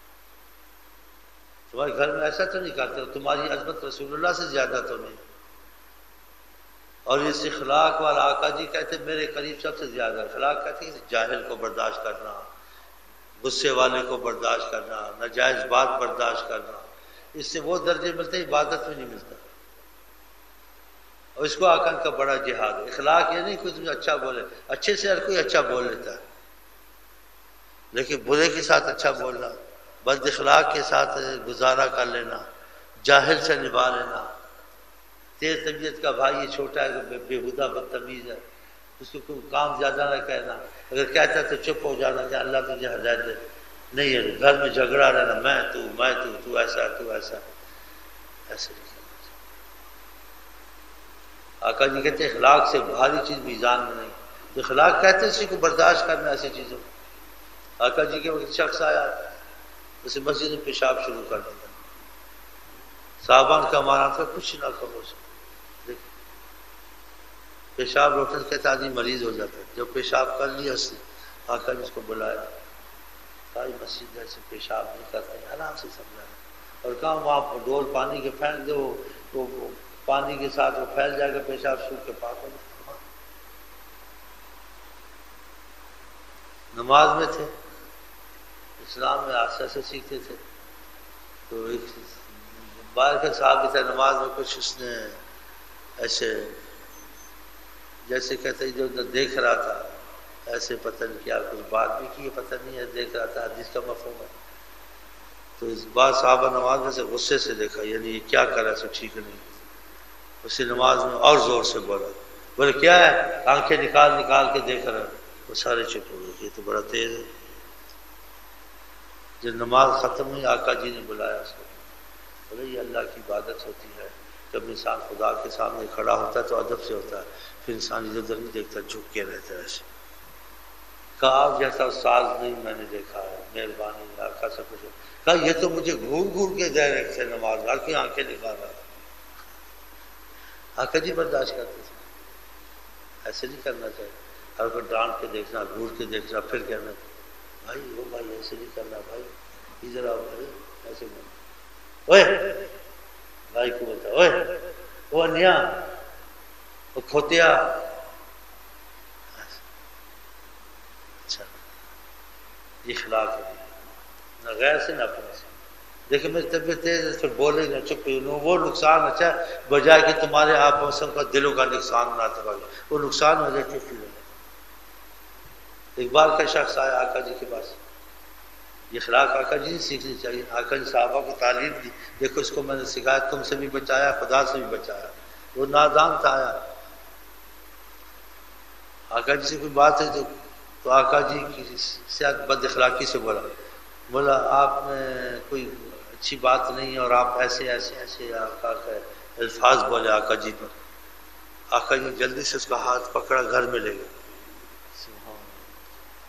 تمہارے گھر میں ایسا تو نہیں کرتے، تمہاری عظمت رسول اللہ سے زیادہ تو نہیں. اور اس اخلاق والا آقا جی کہتے میرے قریب سب سے زیادہ اخلاق کہتے ہیں جاہل کو برداشت کرنا، غصے والے کو برداشت کرنا، ناجائز بات برداشت کرنا. اس سے وہ درجے ملتے ہیں عبادت میں نہیں ملتا. اور اس کو آقا کا بڑا جہاد ہے. اخلاق یہ نہیں کوئی تمہیں اچھا بولے، اچھے سے ہر کوئی اچھا بول لیتا ہے، لیکن برے کے ساتھ اچھا بولنا، بد اخلاق کے ساتھ گزارا کر لینا، جاہل سے نبھا لینا. تیز طبیعت کا بھائی یہ چھوٹا ہے، بےہودہ بدتمیز ہے، اس کو کوئی کام زیادہ نہ کہنا، اگر کہتا ہے تو چپ ہو جانا کہ اللہ تجھے ہدایت دے. نہیں ہے گھر میں جھگڑا رہنا، میں تو ایسا تو ایسا، ایسے نہیں کرنا چاہیے. آقا جی کہتے ہیں اخلاق سے بھاری چیز میزان میں نہیں. تو اخلاق کہتے ہیں اسی کو برداشت کرنا ایسی چیزوں. آقا جی کے وقت شخص آیا، اسے مسجد میں پیشاب شروع کر دیا. صحابان کا مانا تھا کچھ نہ کرو اسے. پیشاب روکنے سے کہتا آدمی مریض ہو جاتا ہے. جب پیشاب کر لیا اس نے، آقا جی اس کو بلایا، ساری مسجد ایسے پیشاب نہیں کرتے ہیں، آرام سے سمجھانا، اور کہا وہاں ڈول پانی کے پھینک دو، وہ پانی کے ساتھ وہ پھیل جائے گا، پیشاب سوکھ کے پاک ہو جائے گا. نماز میں تھے، اسلام میں آسا سے سیکھتے تھے. تو ایک باہر کے صاحب تھے، نماز میں کچھ اس نے ایسے جیسے کہتے جو دیکھ رہا تھا، ایسے پتہ نہیں کیا کچھ بات بھی کی، پتہ نہیں ہے، دیکھ رہا تھا، حدیث کا مفہوم ہے. تو اس بات صحابہ نماز میں سے غصے سے دیکھا، یعنی یہ کیا کر رہا ہے، سو ٹھیک نہیں. اسی نماز میں اور زور سے بولا، بولے کیا ہے، آنکھیں نکال نکال کے دیکھ رہا ہے. وہ سارے چپ ہو گئے، یہ تو بڑا تیز ہے. جب نماز ختم ہوئی آقا جی نے بلایا اس کو، بولے یہ اللہ کی عبادت ہوتی ہے، جب انسان خدا کے سامنے کھڑا ہوتا ہے تو ادب سے ہوتا ہے، پھر انسان ادھر ادھر نہیں دیکھتا، جھک کے رہتا ہے ایسے. کہا آپ جیسا استاد نہیں میں نے دیکھا ہے، مہربانی آقا سے پوچھو. کہا یہ تو مجھے گھور گھور کے دے رہے تھے نماز، ہر کوئی آنکھیں نکال رہا تھا. آقا جی برداشت کرتے تھے. ایسے نہیں کرنا چاہیے، ہر کوئی ڈانٹ کے دیکھنا، گھور کے دیکھنا، پھر کہنا بھائی وہ بھائی ایسے نہیں کرنا، بھائی ادھر آؤ، بھائی ایسے بولنا، اوے بھائی کو بولتا اوے وہ انیا وہ کھوتیا. اچھا یہ اخلاق ہے، نہ غیر سے نہ اپنے سے. دیکھیں میری طبیعت تیز ہے، پھر بولے گا چپ، وہ نقصان اچھا ہے بجائے کہ تمہارے آپ موسم کا دلوں کا نقصان نہ تھا، وہ نقصان ہو جائے چپ. ایک بار کا شخص آیا آقا جی کے پاس، یہ اخلاق آقا جی سیکھنی چاہیے. آقا جی صحابہ کو تعلیم دی، دیکھو اس کو میں نے سکھایا، تم سے بھی بچایا، خدا سے بھی بچایا. وہ نادان تھا. آیا آقا جی سے کوئی بات ہے تو آقا جی کی سے بد اخلاقی سے بولا آپ میں کوئی اچھی بات نہیں ہے، اور آپ ایسے ایسے ایسے آقا کے الفاظ بولے آقا جی پر. آقا جی جلدی سے اس کا ہاتھ پکڑا، گھر میں لے گئے.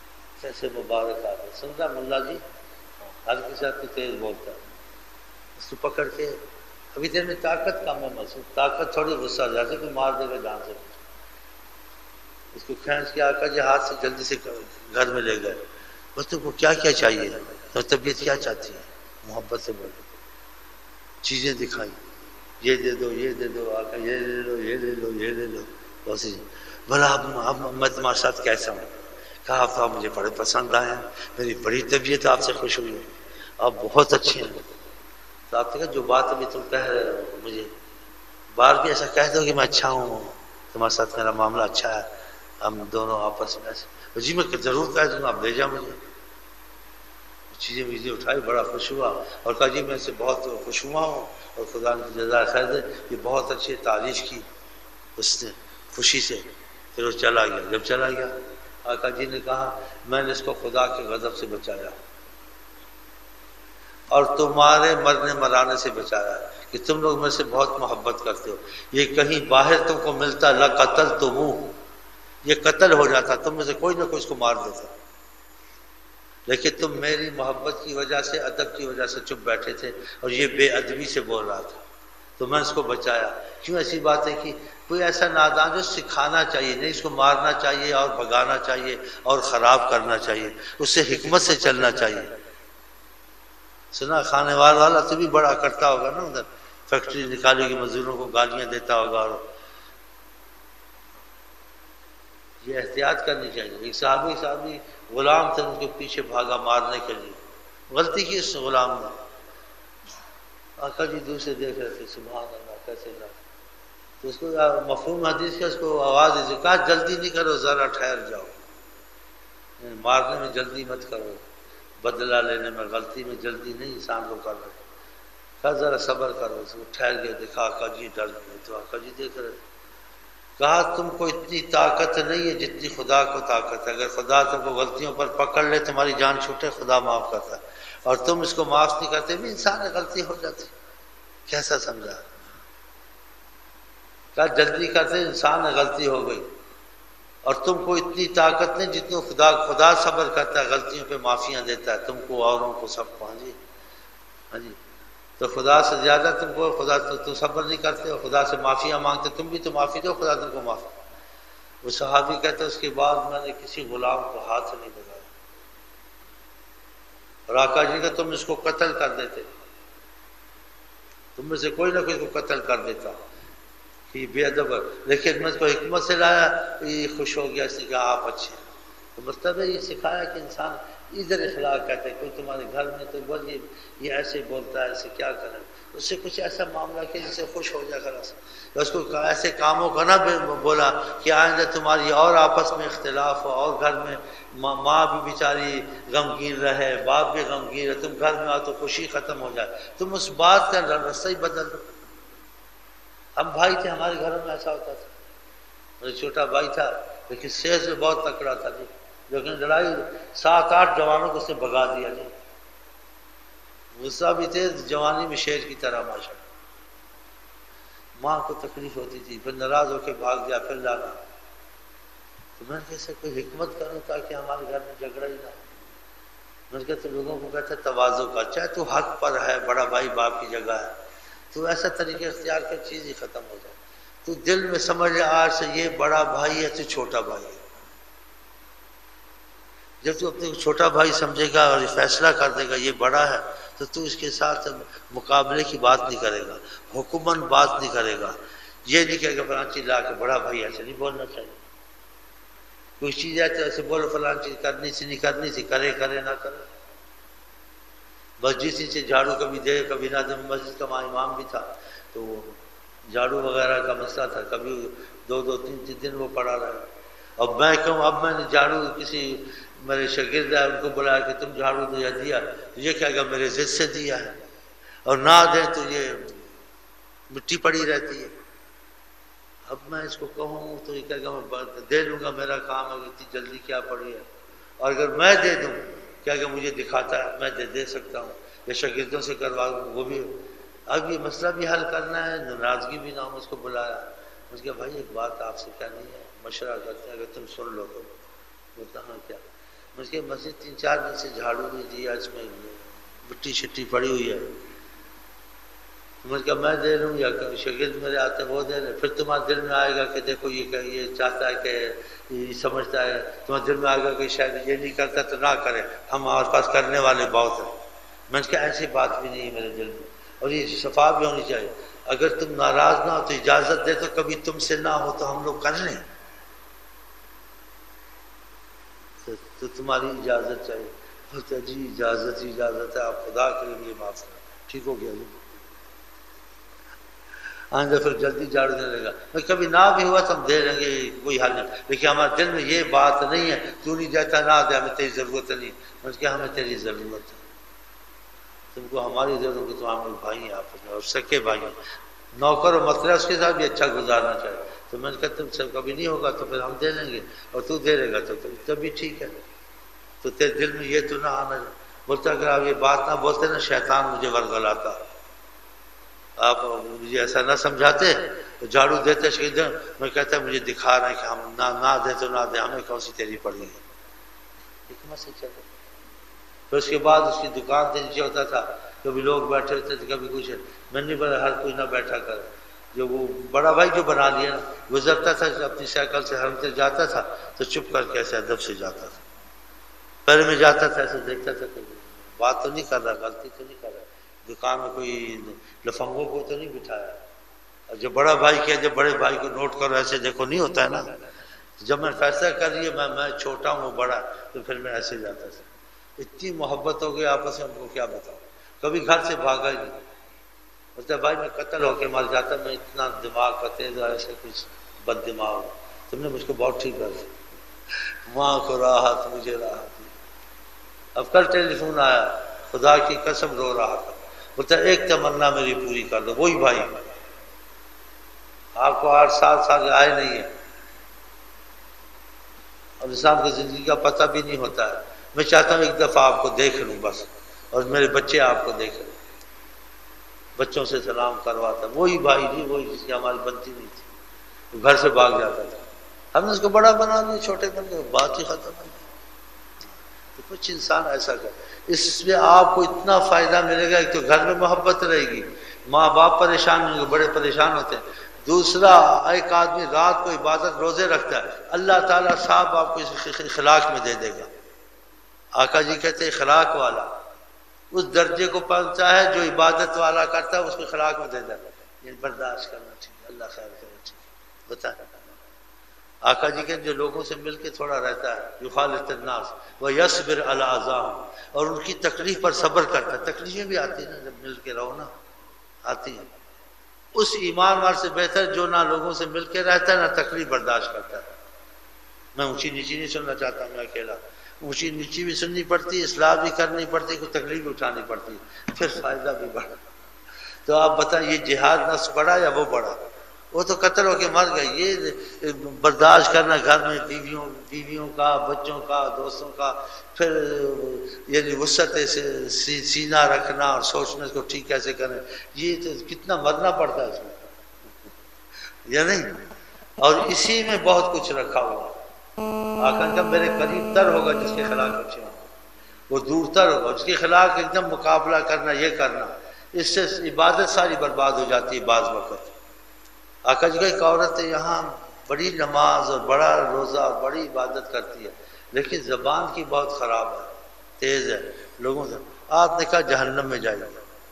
کیسے مبارک آتے سن رہا ملا جی، ہر کے ساتھ تو تیز بولتا ہے، اس کو پکڑ کے ابھی تیرے میں طاقت کم ہے، محسوس طاقت تھوڑی غصہ جیسے کوئی مار دے گا جان سے، اس کو کھینچ کے آقا جی ہاتھ سے جلدی سے گھر میں لے گئے. بس تم کو کیا کیا چاہیے، تو طبیعت کیا چاہتی ہے، محبت سے بولے، چیزیں دکھائی، یہ دے دو یہ دے دو آقا، یہ لے لو یہ لے لو یہ لے لو، بہت سی بھلا اب میں تمہارے ساتھ کیسا ہوں، کہا آپ مجھے بڑے پسند آئے ہیں، میری بڑی طبیعت آپ سے خوش ہوئی ہے، آپ بہت اچھے ہیں. تو آپ نے کہا جو بات ابھی تم کہہ رہے ہو مجھے بار بھی ایسا کہہ دو کہ میں اچھا ہوں، تمہارے ساتھ میرا معاملہ اچھا ہے، ہم دونوں آپس میں ایسے، جی میں ضرور کہہ دوں گا، آپ لے جاؤ مجھے. چیزیں ویزیں اٹھائی، بڑا خوش ہوا اور کہا جی میں سے بہت خوش ہوا ہوں اور خدا نے جزائے خیر دے، یہ بہت اچھی تعریف کی اس نے خوشی سے. پھر وہ چلا گیا. جب چلا گیا آقا جی نے کہا میں نے اس کو خدا کے غضب سے بچایا اور تمہارے مرنے مرانے سے بچایا کہ تم لوگ میں سے بہت محبت کرتے ہو، یہ کہیں باہر تم کو ملتا لقتلتموہ، یہ قتل ہو جاتا، تم میں سے کوئی نہ کوئی اس کو مار دیتا، لیکن تم میری محبت کی وجہ سے، ادب کی وجہ سے چپ بیٹھے تھے اور یہ بے ادبی سے بول رہا تھا تو میں اس کو بچایا. کیوں ایسی بات ہے کہ کوئی ایسا نادان جو سکھانا چاہیے، نہیں اس کو مارنا چاہیے اور بھگانا چاہیے اور خراب کرنا چاہیے، اس سے حکمت سے چلنا چاہیے. سنا کھانے والا تو بھی بڑا کرتا ہوگا نا، ادھر فیکٹری نکالے گی مزدوروں کو گالیاں دیتا ہوگا، اور یہ احتیاط کرنی چاہیے. ایک صحابی غلام تھے، ان کے پیچھے بھاگا مارنے کے لیے، غلطی کی اس غلام نے. آقا جی دوسرے دیکھ رہے تھے، سبحان اللہ کیسے نہ، تو اس کو مفہوم حدیث کا اس کو آواز دی، کہا جلدی نہیں کرو، ذرا ٹھہر جاؤ، مارنے میں جلدی مت کرو، بدلہ لینے میں غلطی میں جلدی نہیں انسان کو کرنا، کہا ذرا صبر کرو. اس کو ٹھہر گئے، دیکھا آقا جی ڈر گئے، تو آقا جی دیکھ رہے، کہا تم کو اتنی طاقت نہیں ہے جتنی خدا کو طاقت ہے، اگر خدا تم کو غلطیوں پر پکڑ لے تمہاری جان چھوٹے، خدا معاف کرتا ہے، اور تم اس کو معاف نہیں کرتے بھی انسان میں غلطی ہو جاتی. کیسا سمجھا، کہا جلدی کرتے انسان میں غلطی ہو گئی، اور تم کو اتنی طاقت نہیں جتنی خدا صبر کرتا ہے، غلطیوں پہ معافیاں دیتا ہے تم کو اوروں کو سب کو. ہاں جی تو خدا سے زیادہ تم کو خدا تو صبر نہیں کرتے ہو، خدا سے معافیاں مانگتے، تم بھی تو معافی دو، خدا تم کو معاف. وہ صحابی کہتے اس کے بعد میں نے کسی غلام کو ہاتھ نہیں لگایا، اور آقا جی کہ تم اس کو قتل کر دیتے، تم میں سے کوئی نہ کوئی کو قتل کر دیتا کہ یہ بے ادب ہے، لیکن میں اس کو حکمت سے لایا، یہ خوش ہو گیا، اس نے کہا آپ اچھے ہیں. تو مطلب ہے یہ سکھایا کہ انسان ادھر اخلاق کہتے ہیں، کوئی تمہارے گھر میں تو بول یہ ایسے بولتا ہے، ایسے کیا کریں، اس سے کچھ ایسا معاملہ کہ جس سے خوش ہو جائے خلاص. اس کو ایسے کاموں کا نہ بولا کہ آئندہ تمہاری اور آپس میں اختلاف ہو، اور گھر میں ماں بھی بیچاری غمگین رہے، باپ بھی غمگین رہے، تم گھر میں آؤ تو خوشی ختم ہو جائے، تم اس بات کا رستہ ہی بدل دو. ہم بھائی تھے، ہمارے گھروں میں ایسا ہوتا تھا، میرا چھوٹا بھائی تھا لیکن صحت سے بہت تکڑا تھا جی، لیکن لڑائی 7-8 جوانوں کو اس نے بھگا دیا جی. غصہ بھی تھے، جوانی میں شیر کی طرح ماشاء اللہ. ماں کو تکلیف ہوتی تھی، پھر ناراض ہو کے بھاگ گیا، پھر لانا. تو میں نے کیسے کوئی حکمت کروں تاکہ ہمارے گھر میں جھگڑا ہی نہ ہو. میں نے کہا تو لوگوں کو کہتا ہے تواضع کا، چاہے تو حق پر ہے، بڑا بھائی باپ کی جگہ ہے، تو ایسا طریقہ اختیار کر چیز ہی ختم ہو جائے. تو دل میں سمجھ لے آج سے یہ بڑا بھائی ہے تو چھوٹا بھائی ہے. جب تو اپنے چھوٹا بھائی سمجھے گا اور فیصلہ کر دے گا یہ بڑا ہے، تو اس کے ساتھ مقابلے کی بات نہیں کرے گا، حکومت بات نہیں کرے گا، یہ نہیں کہے گا فلاں چیز لا کے بڑا بھائی ایسے نہیں بولنا چاہیے. کوئی چیز ہے تو ایسے بولو فلاں چیز کرنی تھی نہیں کرنی تھی، کرے نہ کرے. مسجد سے جھاڑو کبھی دے کبھی نہ دے. مسجد کا امام بھی تھا تو وہ جھاڑو وغیرہ کا مسئلہ تھا، کبھی 2-3 دن وہ پڑا رہا. اب میں کہوں اب میں نے جھاڑو کسی میرے شاگرد ہے ان کو بلایا کہ تم جھاڑو دیا تو یہ کہے گا میرے ضد سے دیا ہے، اور نہ دے تو یہ مٹی پڑی رہتی ہے. اب میں اس کو کہوں تو یہ کہے گا میں دے دوں گا، میرا کام ہے، اتنی جلدی کیا پڑی ہے. اور اگر میں دے دوں کہے گا مجھے دکھاتا ہے میں دے سکتا ہوں، یا شاگردوں سے کروا دوں وہ بھی. اب یہ مسئلہ بھی حل کرنا ہے، ناراضگی بھی نہ ہو. اس کو بلایا، اس کے بھائی ایک بات آپ سے کہنی ہے، مشورہ کرتے ہیں، اگر تم سن لو تو بولتا ہاں کیا. مجھ کے مسجد 3-4 دن سے جھاڑو نہیں دیا، اس میں مٹی شٹی پڑی ہوئی ہے. مجھ کہا میں دے لوں یا شاگرد میرے آتے ہیں وہ دے لیں. پھر تمہارے دل میں آئے گا کہ دیکھو یہ چاہتا ہے کہ یہ سمجھتا ہے، تمہارے دل میں آئے گا کہ شاید یہ نہیں کرتا تو نہ کرے، ہمارے پاس کرنے والے بہت ہیں. میں نے کہا ایسی بات بھی نہیں ہے میرے دل میں، اور یہ شفا بھی ہونی چاہیے. اگر تم ناراض نہ ہو تو اجازت دے، تو کبھی تم سے نہ ہو تو ہم لوگ کر لیں، تو تمہاری اجازت چاہیے. بولتا جی اجازت ہے، آپ خدا کے لیے معاف کریں. ٹھیک ہو گیا جی. آئندہ پھر جلدی جھاڑو دینے لگا. میں کبھی نہ بھی ہوا تو ہم دے دیں گے، کوئی حل نہیں، لیکن ہمارے دل میں یہ بات نہیں ہے تو نہیں دیتا نہ دے، ہمیں تیری ضرورت نہیں. میں نے کہا ہمیں تیری ضرورت ہے، تم کو ہماری ضرورت ہے، تو ہم لوگ بھائی ہیں آپس میں اور سکے بھائی ہیں. نوکر و مطلع اس کے ساتھ بھی اچھا گزارنا چاہیے. تو میں نے کہا تم سے کبھی نہیں ہوگا تو پھر ہم دے لیں گے، اور تو دے دے گا تو تب بھی ٹھیک ہے. تو تیرے دل میں یہ تو نہ آنا. بولتا اگر آپ یہ بات نہ بولتے نا شیطان مجھے ورگلاتا، آپ مجھے ایسا نہ سمجھاتے تو جھاڑو دیتے شہید. میں کہتا مجھے دکھا رہے ہیں کہ ہم نہ دیں تو نہ دیں، ہمیں کون سی تیری پڑی ہے. حکمت سے چلو. پھر اس کے بعد اس کی دکان سے نیچے ہوتا تھا، کبھی لوگ بیٹھے ہوتے تھے کبھی کچھ. میں نہیں بڑا ہر کوئی نہ بیٹھا کر. جو وہ بڑا بھائی جو بنا لیا نا، گزرتا تھا اپنی سائیکل سے ہر طرف جاتا تھا تو چپ کر کے ایسے ادب سے جاتا تھا. پہلے میں جاتا تھا ایسے دیکھتا تھا کہ بات تو نہیں کر رہا، غلطی تو نہیں کر رہا، دکان میں کوئی لفنگوں کو تو نہیں بٹھایا. اور جب بڑا بھائی کیا، جب بڑے بھائی کو نوٹ کرو ایسے دیکھو نہیں ہوتا ہے نا. جب میں فیصلہ کر لیا میں چھوٹا ہوں وہ بڑا، تو پھر میں ایسے جاتا تھا. اتنی محبت ہو گئی آپس میں، ہم کو کیا بتاؤں. کبھی گھر سے بھاگا ہی نہیں. بولتا بھائی میں قتل ہو کے مر جاتا، میں اتنا دماغ کا تیز اور ایسے کچھ بد دماغ ہوں. تم نے مجھ کو بہت ٹھیک کر دیا. ماں کو راحت، مجھے راحت. اب کل ٹیلی فون آیا، خدا کی قسم رو رہا تھا. بولتا ایک تمنا میری پوری کر دو. وہی بھائی آپ کو 8 سال آئے نہیں ہیں اور انسان کی زندگی کا پتہ بھی نہیں ہوتا ہے. میں چاہتا ہوں ایک دفعہ آپ کو دیکھ لوں بس، اور میرے بچے آپ کو دیکھ لیں. بچوں سے سلام کرواتا. وہی بھائی جی، وہی جس کی ہماری بنتی نہیں تھی. وہ گھر سے بھاگ جاتا تھا، ہم نے اس کو بڑا بنا دیا، چھوٹے بن گئے، بات ہی ختم ہو گئی. تو کچھ انسان ایسا کر، اس میں آپ کو اتنا فائدہ ملے گا. ایک تو گھر میں محبت رہے گی، ماں باپ پریشان ہوں گے، بڑے پریشان ہوتے ہیں. دوسرا ایک آدمی رات کو عبادت روزے رکھتا ہے، اللہ تعالیٰ صاحب آپ کو اس اخلاق میں دے دے گا. آقا جی کہتے ہیں اخلاق والا اس درجے کو پہنچتا ہے جو عبادت والا کرتا ہے، اس کو اخلاق میں دے دے گا. یہ برداشت کرنا چاہیے، اللہ خیر کرنا چاہیے. بتائیں آقا جی کے جو لوگوں سے مل کے تھوڑا رہتا ہے، یخالط الناس ویصبر علی اذاہم، اور ان کی تکلیف پر صبر کرتا ہے. تکلیفیں بھی آتی ہیں نا جب مل کے رہو نا، آتی ہیں. اس ایمان وار سے بہتر جو نہ لوگوں سے مل کے رہتا ہے نہ تکلیف برداشت کرتا ہے. میں اونچی نیچی نہیں سننا چاہتا، میں اکیلا. اونچی نیچی بھی سننی پڑتی، اصلاح بھی کرنی پڑتی، کوئی تکلیف بھی اٹھانی پڑتی، پھر فائدہ بھی بڑھا. تو آپ بتائیں یہ جہاد نفس بڑا یا وہ بڑا؟ وہ تو قتل ہو کے مر گئے. یہ برداشت کرنا گھر میں بیویوں کا، بچوں کا، دوستوں کا، پھر یعنی وسعت سے سینہ رکھنا اور سوچنا اس کو ٹھیک کیسے کریں. یہ تو کتنا مرنا پڑتا ہے اس میں، یا نہیں؟ اور اسی میں بہت کچھ رکھا ہوا. آخر جب میرے قریب تر ہوگا جس کے خلاف اچھے ہوں، وہ دور تر ہوگا جس کے خلاف ایک دم مقابلہ کرنا، یہ کرنا، اس سے عبادت ساری برباد ہو جاتی ہے بعض وقت. آقا جی کا ایک عورت ہے یہاں بڑی نماز اور بڑا روزہ اور بڑی عبادت کرتی ہے، لیکن زبان کی بہت خراب ہے، تیز ہے لوگوں سے. آپ نے کہا جہنم میں جائے گا.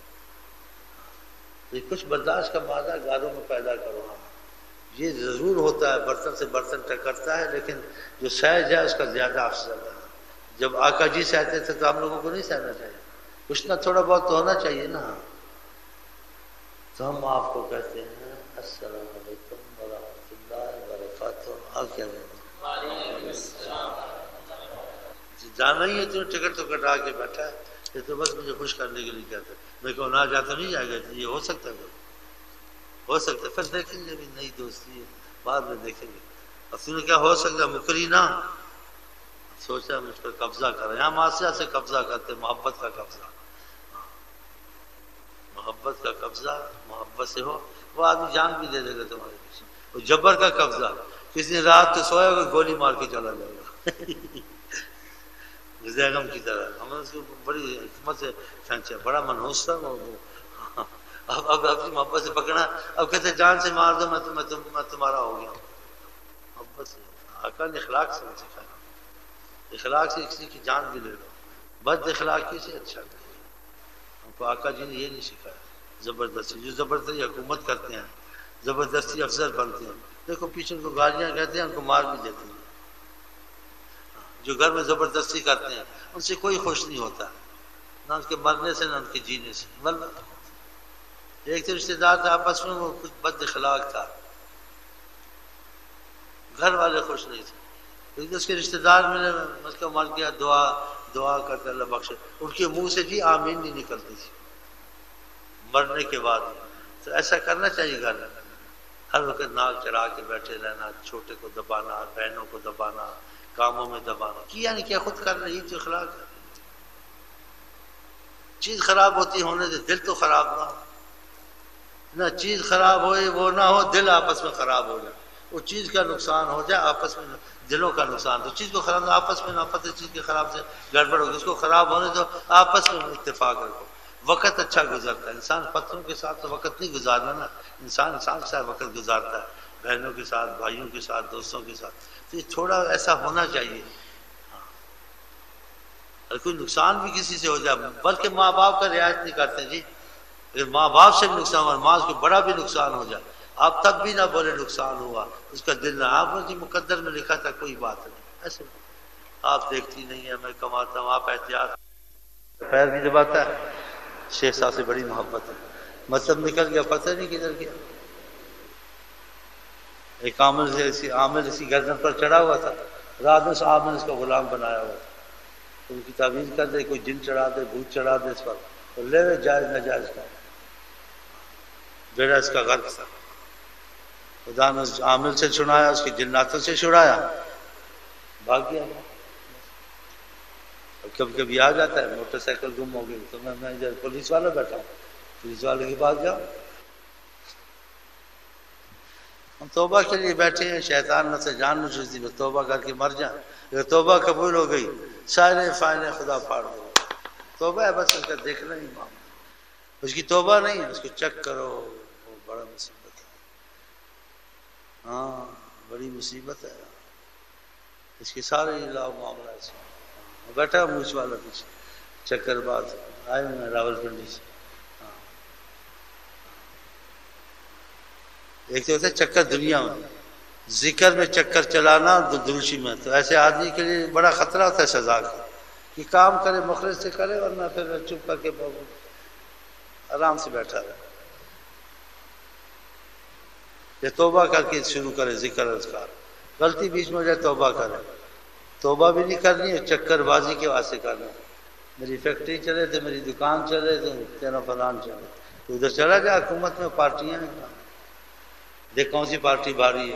کچھ برداشت کا مادہ گھروں میں پیدا کرو. یہ ضرور ہوتا ہے، برتن سے برتن ٹکرتا ہے، لیکن جو سہج ہے اس کا زیادہ افضل ہے. جب آقا جی سہتے تھے تو ہم لوگوں کو نہیں سہنا چاہیے، کچھ نہ تھوڑا بہت تو ہونا چاہیے نا. تو ہم آپ کو کہتے ہیں السلام علیکم ورحمۃ اللہ وبرکاتہ. آپ کیا جانا ہی ہے، تم ٹکٹ تو کٹا کے بیٹھا ہے، یہ تو بس مجھے خوش کرنے کے لیے کہتے ہیں. میں کہوں نہ جاتا نہیں جائے گا. یہ ہو سکتا ہے، ہو سکتا ہے. پھر دیکھیں گے بھی، نئی دوستی ہے، بعد میں دیکھیں گے. اب تم نے کیا ہو سکتا ہے مکری نہ سوچا مجھ پر قبضہ کر. یہاں معاشرہ سے قبضہ کرتے، محبت کا قبضہ، محبت کا قبضہ. محبت سے ہو وہ آدمی جان بھی دے دے گا تمہارے پیچھے. وہ جبر کا قبضہ، کسی نے رات کو سویا ہوگا گولی مار کے چلا جائے گا. غم کی طرح ہم نے اس کو بڑی حکمت سے کھینچا، بڑا منحوس تھا وہ۔ اب اپنی محبت سے پکڑا، اب کہتے جان سے مار دو میں تمہارا ہو گیا ہوں۔ محبت سے آقا نے اخلاق سے سکھایا، اخلاق سے کسی کی جان بھی لے لو، بد اخلاقی سے اچھا نہیں۔ ہم کو آقا جی نے یہ نہیں سکھایا زبردستی، جو زبردستی حکومت کرتے ہیں، زبردستی افسر بنتے ہیں، دیکھو پیچھے ان کو گالیاں کہتے ہیں، ان کو مار بھی دیتے ہیں۔ جو گھر میں زبردستی کرتے ہیں ان سے کوئی خوش نہیں ہوتا، نہ ان کے مرنے سے نہ ان کے جینے سے۔ ایک تو رشتے دار تھے آپس میں، وہ کچھ بد اخلاق تھا، گھر والے خوش نہیں تھے، لیکن اس کے رشتے دار میں نے اس کا مر گیا، دعا کرتے اللہ بخشے، ان کے منہ سے بھی آمین نہیں نکلتی تھی مرنے کے بعد۔ تو ایسا کرنا چاہیے گھر میں، ہر وقت ناک چڑھا کے بیٹھے رہنا، چھوٹے کو دبانا، بہنوں کو دبانا، کاموں میں دبانا، کیا نہیں کیا خود کر رہی تو اخلاق ہے۔ چیز خراب ہوتی ہونے دے، دل تو خراب نہ ہو، نہ چیز خراب ہوئے وہ نہ ہو، دل آپس میں خراب ہو جائے، وہ چیز کا نقصان ہو جائے آپس میں، دلوں کا نقصان، تو چیز کو خراب آپس میں نہ پتہ، چیز کے خراب سے گڑبڑ ہوگی، اس کو خراب ہونے تو آپس میں اتفاق رکھو۔ وقت اچھا گزرتا ہے، انسان پتھروں کے ساتھ تو وقت نہیں گزارنا نا، انسان کے ساتھ وقت گزارتا ہے، بہنوں کے ساتھ، بھائیوں کے ساتھ، دوستوں کے ساتھ، تو یہ تھوڑا ایسا ہونا چاہیے۔ اور کوئی نقصان بھی کسی سے ہو جائے، بلکہ ماں باپ کا رعایت نہیں کرتے جی، ماں باپ سے بھی نقصان ہوا، ماں کو بڑا بھی نقصان ہو جائے، آپ تب بھی نہ بولے نقصان ہوا، اس کا دل نہ، آپ نے جی مقدر میں لکھا تھا کوئی بات نہیں، ایسے آپ دیکھتی نہیں ہے میں کماتا ہوں، آپ احتیاط، پیر بھی دباتا ہے، 6 سال سے بڑی محبت ہے، مطلب نکل گیا پتہ نہیں کدھر گیا۔ ایک عامر اسی گردن پر چڑھا ہوا تھا، رات میں صاحب نے اس کو غلام بنایا ہوا تھا، تو ان کی تعویذ کر دے، کوئی جن چڑھا دے، بھوت چڑھا دے اس پر، تو لے لے جائز ناجائز کا، بیڑا اس کا غرق تھا، خدا نے عامر سے چھڑایا، اس کی جناتوں سے چھڑایا، بھاگ گیا۔ کبھی کبھی آ جاتا ہے موٹر سائیکل گم ہو گئی، تو میں ادھر پولیس والا بیٹھا ہوں، پولیس والے کے پاس جاؤ، ہم توبہ کے لیے بیٹھے ہیں، شیطان نہ سے جان نشستی میں توبہ کر کے مر جائیں، اگر توبہ قبول ہو گئی سارے فائلیں خدا پاڑ دو، توبہ ہے بس اس کا دیکھنا ہی معاملہ، اس کی توبہ نہیں ہے، اس کو چیک کرو، وہ بڑا مصیبت ہے، ہاں بڑی مصیبت ہے، اس کے سارے لاؤ معاملہ ایسے بیٹھا موچ والا پیچھے چکر باز آئے میں راول پنڈی سے، ایک تو ہوتا ہے چکر دنیا میں، ذکر میں چکر چلانا دلشی میں، تو ایسے آدمی کے لیے بڑا خطرہ ہوتا ہے سزا کا، کہ کام کرے مخلص سے کرے، ورنہ پھر چپ کر کے آرام سے بیٹھا رہے، یہ توبہ کر کے شروع کرے ذکر اذکار، غلطی بیچ میں ہو جائے توبہ کرے، توبہ بھی نہیں کرنی ہے، چکر بازی کے واسطے کرنا، میری فیکٹری چلے تو میری دکان چلے تو تیرا فلان چلے، تو ادھر چلا جائے، حکومت میں پارٹیاں ہیں، دیکھ کون سی پارٹی بھاری ہے،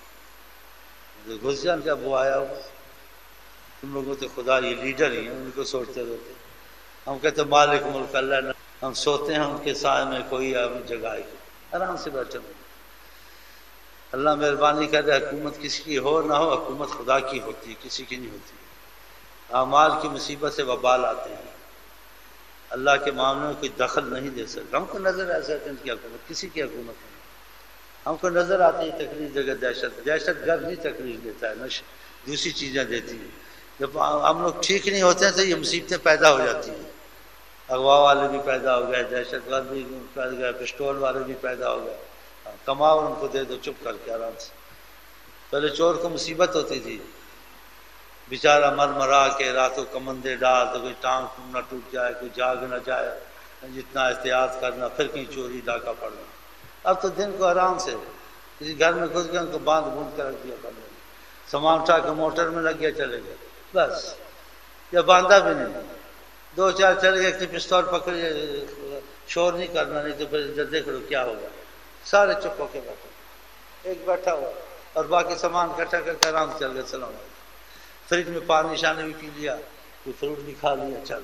گھس جان کا وہ آیا ہوا، تم لوگوں تو خدا یہ لیڈر ہی ہیں، ان کو سوچتے رہتے، ہم کہتے مالک ملک اللہ نہ، ہم سوتے ہیں ان کے سائے میں کوئی ہمیں جگائے، آرام سے بیٹھے، اللہ مہربانی کرے، حکومت کسی کی ہو نہ ہو، حکومت خدا کی ہوتی ہے، کسی کی نہیں ہوتی، اعمال کی مصیبت سے وبال آتے ہیں، اللہ کے معاملے میں کوئی دخل نہیں دے سکتا، ہم کو نظر آ سکتے ہیں ان کی حکومت، کسی کی حکومت نہیں، ہم کو نظر آتی ہے تکلیف جگہ دہشت گرد بھی تکلیف دیتا ہے، دوسری چیزیں دیتی ہیں، جب ہم لوگ ٹھیک نہیں ہوتے ہیں تو یہ مصیبتیں پیدا ہو جاتی ہیں، اغوا والے بھی پیدا ہو گئے، دہشت گرد بھی پیدا ہو گئے، پسٹول والے بھی پیدا ہو گئے، کماؤ ان کو دے دو چپ کر کے آرام سے، پہلے چور کو مصیبت ہوتی تھی، بیچارہ مر مرا کے راتوں کمندے ڈال تو کوئی ٹانگ نہ ٹوٹ جائے، کوئی جاگ نہ جائے، جتنا احتیاط کرنا، پھر کہیں چوری ڈاکہ پڑنا، اب تو دن کو آرام سے کسی گھر میں گھس گیا ان کو باندھ بوندھ کر رکھ دیا، سامان اٹھا کے موٹر میں لگ گیا چلے گئے، بس یا باندھا بھی نہیں، 2-4 چلے گئے، پستول پکڑے، شور نہیں کرنا، نہیں تو پھر دیکھ لو کیا ہوگا، سارے چپ ہو کے بیٹھے، ایک بیٹھا ہوا اور باقی سامان اکٹھا کر کے آرام سے چل گئے، سلام علیکم، فریج میں پانی شانے بھی پی لیا، کوئی فروٹ بھی کھا لیا، چلو،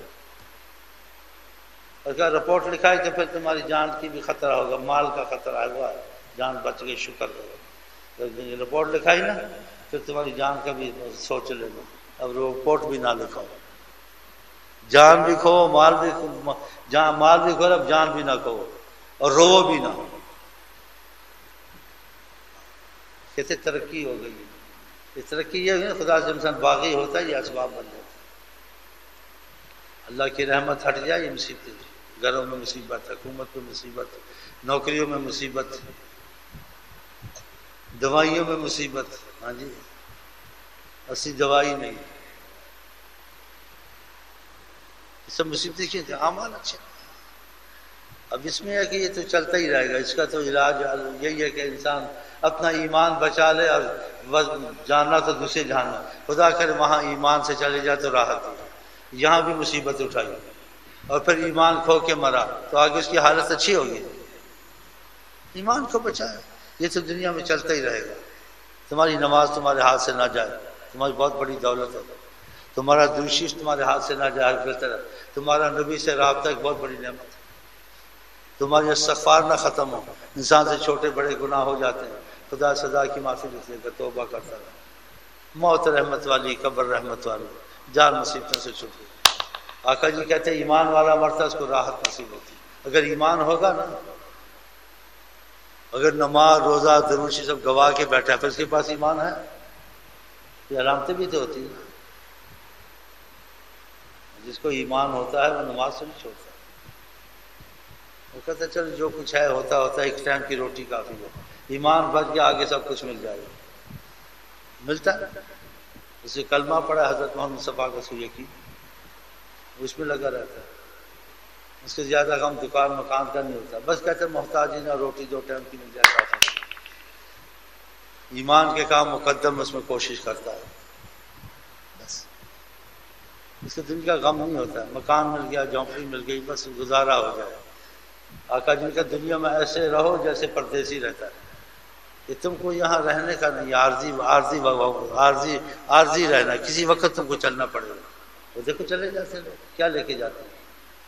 اور اگر رپورٹ لکھائی تو پھر تمہاری جان کی بھی خطرہ ہوگا، مال کا خطرہ ہوا، جان بچ گئی، شکر کرو، رپورٹ لکھائی نا پھر تمہاری جان کا بھی سوچ لینا، اب رپورٹ بھی نہ لکھاؤ، جان بھی کھو مال بھی مال بھی کھو اب جان بھی نہ کھو اور رو بھی نہ. کیسے ترقی ہو گئی. یہ ترقی یہ ہے خدا سے انسان باغی ہوتا ہے، یہ اسباب بن جاتا ہے. اللہ کی رحمت ہٹ جائے یہ مصیبتیں. گھروں میں مصیبت، حکومت میں مصیبت، نوکریوں میں مصیبت، دوائیوں میں مصیبت. ہاں جی اصلی دوائی نہیں. یہ سب مصیبتیں کیا تھے؟ اعمال اچھے. اب اس میں ہے کہ یہ تو چلتا ہی رہے گا. اس کا تو علاج یہی ہے کہ انسان اپنا ایمان بچا لے اور جاننا تو دوسرے جاننا. خدا کرے وہاں ایمان سے چلے جائے تو راحت ہے. یہاں بھی مصیبت اٹھائی اور پھر ایمان کھو کے مرا تو آگے اس کی حالت اچھی ہوگی. ایمان کو بچائے. یہ تو دنیا میں چلتا ہی رہے گا. تمہاری نماز تمہارے ہاتھ سے نہ جائے، تمہاری بہت بڑی دولت ہے. تمہارا درشیش تمہارے ہاتھ سے نہ جائے، بہتر ہے. تمہارا نبی سے رابطہ ایک بہت بڑی نعمت ہے. تمہاری استغفار نہ ختم ہو. انسان سے چھوٹے بڑے گناہ ہو جاتے ہیں، خدا سزا کی معافی لکھ لے گا. توبہ کرتا رہے. موت رحمت والی، قبر رحمت والی، جان مصیبتوں سے چھٹ گئی. آقا جی کہتے ہیں ایمان والا مرتا اس کو راحت نصیب ہوتی. اگر ایمان ہوگا نا، اگر نماز روزہ دروشی سب گوا کے بیٹھا ہے پھر اس کے پاس ایمان ہے. یہ علامتیں بھی تو ہوتی ہیں. جس کو ایمان ہوتا ہے وہ نماز سے نہیں چھوڑتا. وہ کہتا ہے چلو جو کچھ ہے ہوتا ہوتا ہے، ایک ٹائم کی روٹی کافی ہے. ایمان بچ گیا آگے سب کچھ مل جائے گا. ملتا ہے. اسے کلمہ پڑھا حضرت محمد مصطفیٰ کا سوئے کی، اس میں لگا رہتا ہے. اس سے زیادہ غم دکان مکان کا نہیں ہوتا. بس کہتے ہیں محتاجی نہ روٹی دو ٹائم کی مل جائے کافی. ایمان کے کام مقدم اس میں کوشش کرتا ہے. بس اس کو دل کا غم نہیں ہوتا. مکان مل گیا، جھونپڑی مل گئی، بس گزارا ہو جائے. آقا جی کا دنیا میں ایسے رہو جیسے پردیسی رہتا ہے. کہ تم کو یہاں رہنے کا نہیں، عارضی رہنا. کسی وقت تم کو چلنا پڑے گا. وہ دیکھو چلے جاتے لوگ کیا لے کے جاتے ہیں.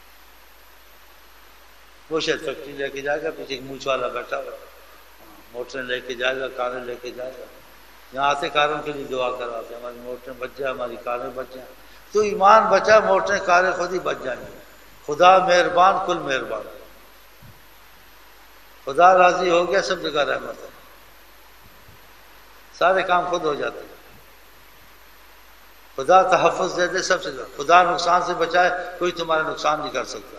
وہ شاید فیکٹری لے کے جائے گا، پیچھے ایک مونچھ والا بیٹھا ہوا، موٹریں لے کے جائے گا، کاریں لے کے جائے گا. یہاں آتے کاروں کے لیے دعا کرواتے ہیں ہماری موٹریں بچ جائیں، ہماری کاریں بچ جائیں. تو ایمان بچا، موٹریں کاریں خود ہی بچ جائیں گی. خدا مہربان کل مہربان. خدا راضی ہو گیا سب جگہ رحمت ہے. سارے کام خود ہو جاتے ہیں. خدا تحفظ دے دے سب سے. خدا نقصان سے بچائے کوئی تمہارا نقصان نہیں کر سکتا.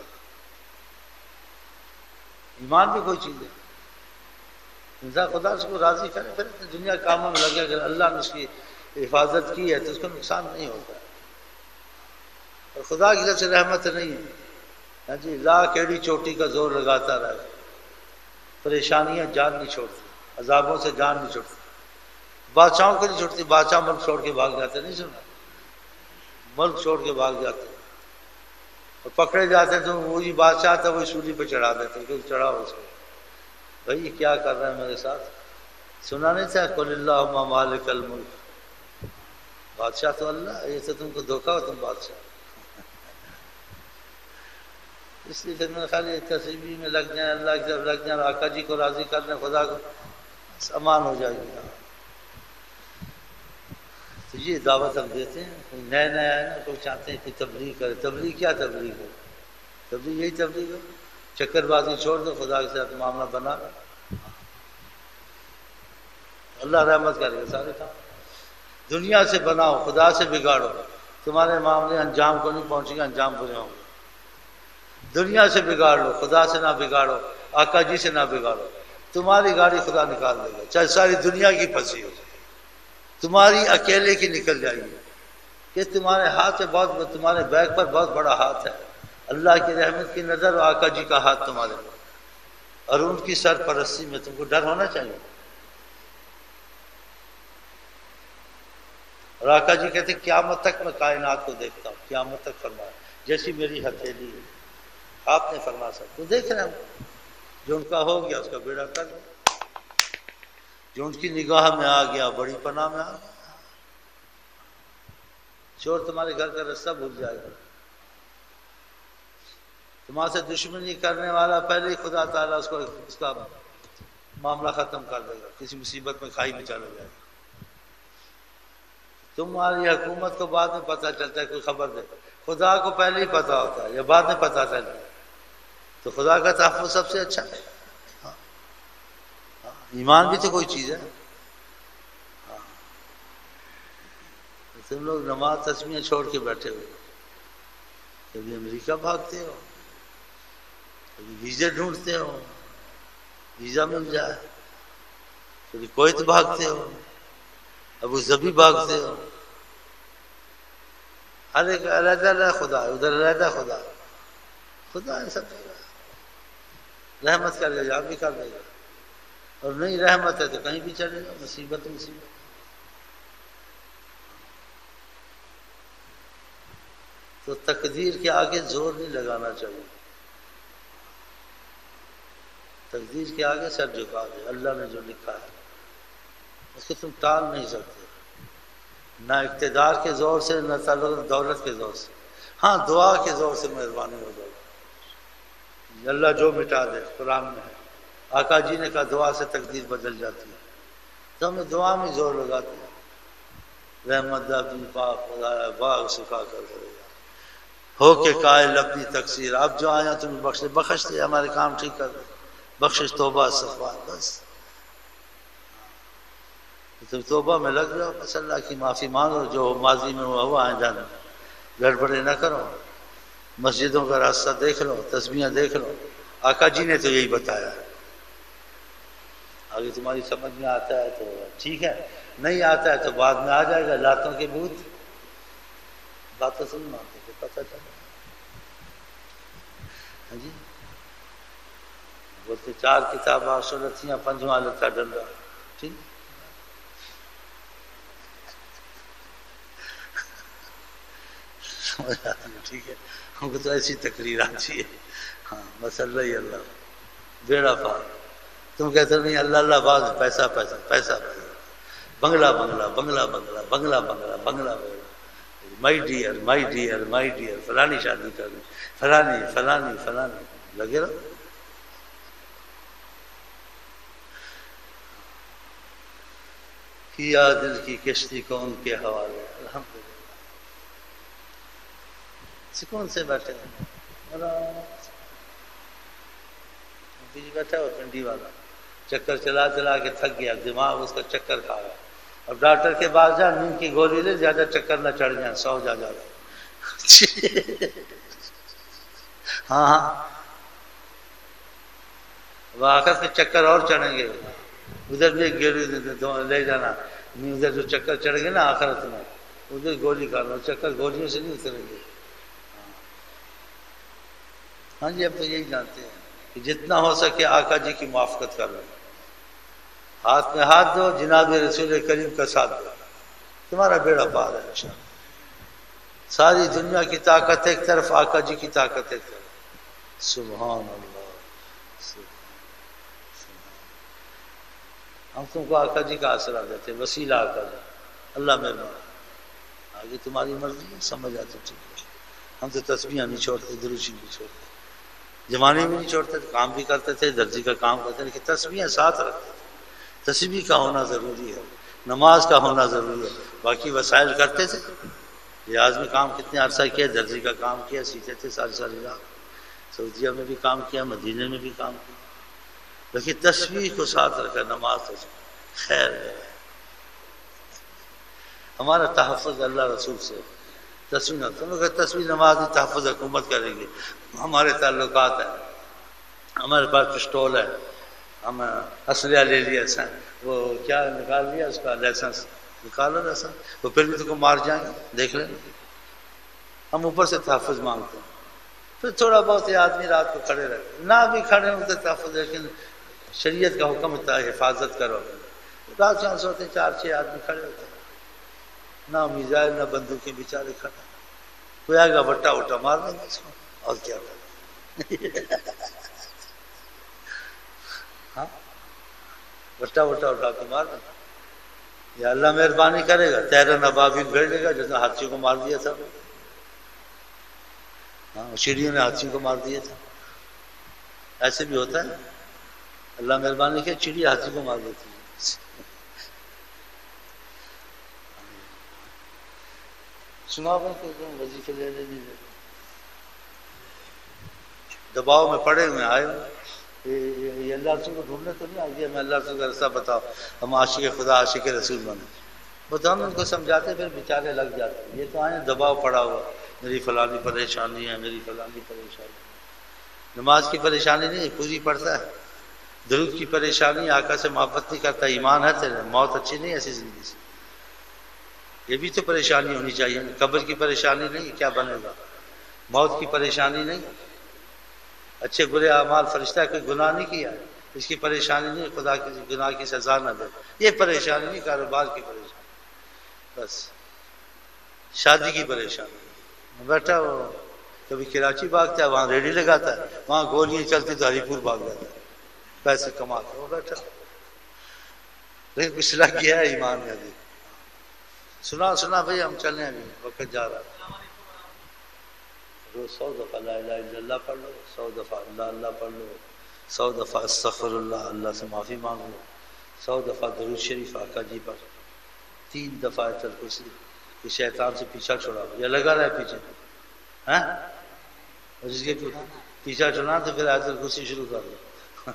ایمان بھی کوئی چیز ہے. انسان خدا اس کو راضی کرے پھر دنیا کاموں میں لگے. اگر اللہ نے اس کی حفاظت کی ہے تو اس کو نقصان نہیں ہوتا. اور خدا کی طرف سے رحمت نہیں ہے. ہاں جی لاکھ ایڑی چوٹی کا زور لگاتا رہے، پریشانیاں جان نہیں چھوڑتی، عذابوں سے جان نہیں چھوڑتی. بادشاہوں کو نہیں چھوڑتی. بادشاہ ملک چھوڑ کے بھاگ جاتے. نہیں سنا؟ ملک چھوڑ کے بھاگ جاتے اور پکڑے جاتے تو وہی بادشاہ تھا وہی سولی پہ چڑھا دیتے کہ چڑھا اس کو. بھائی یہ کیا کر رہے ہیں میرے ساتھ؟ سنا نہیں تھا قل اللہم مالک الملک. بادشاہ تو اللہ، یہ تو تم کو دھوکا ہو، تم بادشاہ. اس لیے پھر میں خالی تصویر میں لگ جائیں، اللہ کی طرف لگ جائیں، آقا جی کو راضی کر لیں، خدا کو امان ہو جائے گی. تو یہ دعوت ہم دیتے ہیں. کوئی نئے نئے آئے نا کوئی چاہتے ہیں کہ تبلیغ کرے. تبلیغ کیا تبلیغ ہے؟ تبلیغ یہی تبلیغ ہے. چکر بازی چھوڑ دو، خدا کے ساتھ معاملہ بنا. اللہ رحمت کرے گا سارے کام. دنیا سے بناؤ، خدا سے بگاڑو، تمہارے معاملے انجام کو نہیں پہنچے گا، انجام برے ہوں گے. دنیا سے بگاڑ لو، خدا سے نہ بگاڑو، آقا جی سے نہ بگاڑو. تمہاری گاڑی خدا نکال دے گا، چاہے ساری دنیا کی پھنسی ہو، تمہاری اکیلے کی نکل جائے گی. کہ تمہارے ہاتھ میں بہت، تمہارے بیگ پر بہت بڑا ہاتھ ہے. اللہ کی رحمت کی نظر اور آقا جی کا ہاتھ تمہارے پر، اور ان کی سرپرستی میں تم کو ڈر ہونا چاہیے. اور آقا جی کہتے ہیں قیامت تک میں کائنات کو دیکھتا ہوں. قیامت تک فرمایا جیسی میری ہتھیلی ہے. آپ نے فرما سکتے تو دیکھ رہے ہیں جو ان کا ہو گیا اس کا بیڑا کر دو. جو ان کی نگاہ میں آ گیا بڑی پناہ میں آ گیا. چور تمہارے گھر کا راستہ بھول جائے گا. تمہارے سے دشمنی کرنے والا پہلے ہی خدا تعالیٰ اس کا معاملہ ختم کر دے گا. کسی مصیبت میں کھائی میں چلا جائے گا. تمہاری حکومت کو بعد میں پتہ چلتا ہے کوئی خبر دے. خدا کو پہلے ہی پتا ہوتا ہے یا بعد میں پتا چلتا ہے، تو خدا کا تحفظ سب سے اچھا ہے۔ ایمان بھی تو کوئی چیز ہے۔ تم لوگ نماز تسبیحیں چھوڑ کے بیٹھے ہوئے، کبھی امریکہ بھاگتے ہو، کبھی ویزے ڈھونڈتے ہو، ویزا مل جائے، کبھی کویت بھاگتے ہو، ابو ظبی بھاگتے ہو، ہر ایک علیحدہ علیحدہ خدا ہے، ادھر علیحدہ خدا ہے، خدا ہے سب جگہ، رحمت کر گا بھی کر دے گا، اور نہیں رحمت ہے تو کہیں بھی چلے گا، مصیبت مصیبت۔ تو تقدیر کے آگے زور نہیں لگانا چاہیے، تقدیر کے آگے سر جھکا دے، اللہ نے جو لکھا ہے اس کو تم ٹال نہیں سکتے، نہ اقتدار کے زور سے، نہ دولت کے زور سے، ہاں دعا کے زور سے مہربانی ہو جائے، اللہ جو مٹا دے، قرآن میں ہے، آقا جی نے کہا دعا سے تقدیر بدل جاتی ہے، تو ہمیں دعا میں زور لگاتے ہیں، رحمت اپنی پاک خدایا باغ سکھا کر کرے گا، ہو کے قائل اپنی تقصیر، اب جو آیا تمہیں بخش دے، ہمارے کام ٹھیک کر دے، بخشش توبہ استغفار، بس تم توبہ میں لگ جاؤ، بس اللہ کی معافی مانگو، جو ماضی میں ہوا آئندہ نہ گڑبڑے نہ کرو، مسجدوں کا راستہ دیکھ لو، تسبیحیں دیکھ لو، آقا جی نے تو یہی بتایا ہے، آگے تمہاری سمجھ میں آتا ہے تو ٹھیک ہے، نہیں آتا ہے تو بعد میں آ جائے گا، لاتوں کے بھوت باتوں سے نہیں مانتے تو پتہ چلا، ہاں جی بولتے 4 کتاباں سنتیاں 5واں لتا ڈنڈا، ٹھیک ٹھیک ہے، ہم کو تو ایسی تقریر آتی ہے، ہاں بس اللہ ہی اللہ، بیڑا پار، تم کہتے نہیں اللہ اللہ باز، پیسہ پیسہ پیسہ پیسہ، بنگلہ بنگلہ بنگلہ بنگلہ بنگلہ بنگلہ بنگلہ بنگلہ، my dear my dear my dear, فلانی شادی کرنی، فلانی فلانی فلانی، لگے رہو۔ کیا دل کی کشتی کو ان کے حوالے، الحمدللہ سکون سے بیٹھے بیٹھا ہوا پنڈی والا چکر چلا چلا کے تھک گیا، دماغ اس کا چکر کھا گیا، اب ڈاکٹر کے پاس جا، نیند کی گولی لے، زیادہ چکر نہ چڑھ جائیں، سو جا ہاں ہاں وہ آخر کے چکر اور چڑھیں گے، ادھر بھی ایک گولی لے جانا، نہیں ادھر جو چکر چڑھ گئے نا آخرت میں، ادھر گولی کھانا، چکر گولیوں سے نہیں اتریں گے۔ ہاں جی اب تو یہی جانتے ہیں کہ جتنا ہو سکے آقا جی کی موافقت کر لو، ہاتھ میں ہاتھ دو، جناب رسول کریم کا ساتھ دو، تمہارا بیڑا پار ہے انشاءاللہ۔ ساری دنیا کی طاقت ایک طرف، آقا جی کی طاقت ایک طرف، سبحان اللہ ہم تم کو آقا جی کا آسرا دیتے، وسیلہ آقا جی، اللہ مہربان، آگے تمہاری مرضی ہے، سمجھ آتے ٹھیک ہے، ہم تو تسبیحیں نہیں چھوڑتے، دروشی نہیں چھوڑتے، زمانے میں نہیں چھوڑتے تھے، کام بھی کرتے تھے، درزی کا کام کرتے تھے، لیکن تسبیحیں ساتھ رکھتے تھے، تسبیح کا ہونا ضروری ہے، نماز کا ہونا ضروری ہے، باقی وسائل کرتے تھے، ریاض میں کام کتنے عرصہ کیا، درزی کا کام کیا، سیکھے تھے ساری ساری رات، سعودیہ میں بھی کام کیا، مدینے میں بھی کام کیا، لیکن تسبیح کو ساتھ رکھا، نماز تو خیر ہے، ہمارا تحفظ اللہ رسول سے، تسبیح نہ تم لوگ تسبیح نماز تحفظ حکومت کریں گے، ہمارے تعلقات ہیں، ہمارے پاس پسٹول ہے، ہم اسلحہ لے لیا سر، وہ کیا نکال لیا اس کا لائسنس، نکالو لائسنس، وہ پھر بھی تم کو مار جائیں گے، دیکھ لیں، ہم اوپر سے تحفظ مانگتے ہیں، پھر تھوڑا بہت یہ آدمی رات کو کھڑے رہتے، نہ بھی کھڑے ہوتے تحفظ، لیکن شریعت کا حکم ہوتا ہے حفاظت کرو، رات چانس ہوتے 4-6 آدمی کھڑے ہوتے ہیں، نہ میزائل نہ بندوقیں، بیچارے کھڑے، کوئی آئے گا بٹا وٹا مار دیں گے اس کو، اور کیا ہاں بٹا وٹا اٹھا کے مار دیں گے، یا اللہ مہربانی کرے گا تیرن ابابیل بھیج دے گا، جیسے ہاتھیوں کو مار دیا تھا، ہاں چڑیوں نے ہاتھیوں کو مار دیا تھا، ایسے بھی ہوتا ہے، اللہ مہربانی کے چڑی ہاتھی کو مار دیتی ہے، سنا میں کہ وظیفے لے لے نہیں لیتے، دباؤ میں پڑے ہوئے آئے یہ اللہ رسول کو ڈھونڈنے تو نہیں آ گیا میں اللہ رسول کا رستہ بتاؤ، ہم عاشق خدا عاشق رسول بنے، بتاؤ ان کو سمجھاتے پھر بیچارے لگ جاتے، یہ تو آئے دباؤ پڑا ہوا، میری فلانی پریشانی ہے، میری فلانی پریشانی، نماز کی پریشانی نہیں پوری پڑتا ہے، درود کی پریشانی، آقا سے محبت نہیں کرتا، ایمان ہے تیرے، موت اچھی نہیں ایسی زندگی سے، یہ بھی تو پریشانی ہونی چاہیے، قبر کی پریشانی نہیں کیا بنے گا، موت کی پریشانی نہیں، اچھے برے اعمال فرشتہ کوئی گناہ نہیں کیا اس کی پریشانی نہیں خدا کی گناہ کی سزا نہ دے، یہ پریشانی نہیں، کاروبار کی پریشانی، بس شادی کی پریشانی، بیٹا وہ کبھی کراچی بھاگتا ہے وہاں ریڈی لگاتا ہے، وہاں گولیاں چلتی تو ہری پور بھاگ جاتا ہے، پیسے کماتا ہے وہ بیٹا، لیکن کچھ لگ گیا ہے ایمان میں ابھی، سنا بھائی ہم چلیں ابھی وقت جا رہا ہے، روز 100 دفعہ لا الہ الا اللہ پڑھ لو، 100 دفعہ اللہ اللہ پڑھ لو، 100 دفعہ استغفر اللہ اللہ سے معافی مانگ لو، 100 دفعہ درود شریف آقا جی پر، 3 دفعہ آیت الکرسی، کہ شیطان سے پیچھا چھڑاؤ، یہ لگا رہا ہے پیچھے ہاں، اور جس کے پیچھا چھڑانا تو پھر آیت الکرسی شروع کر دو،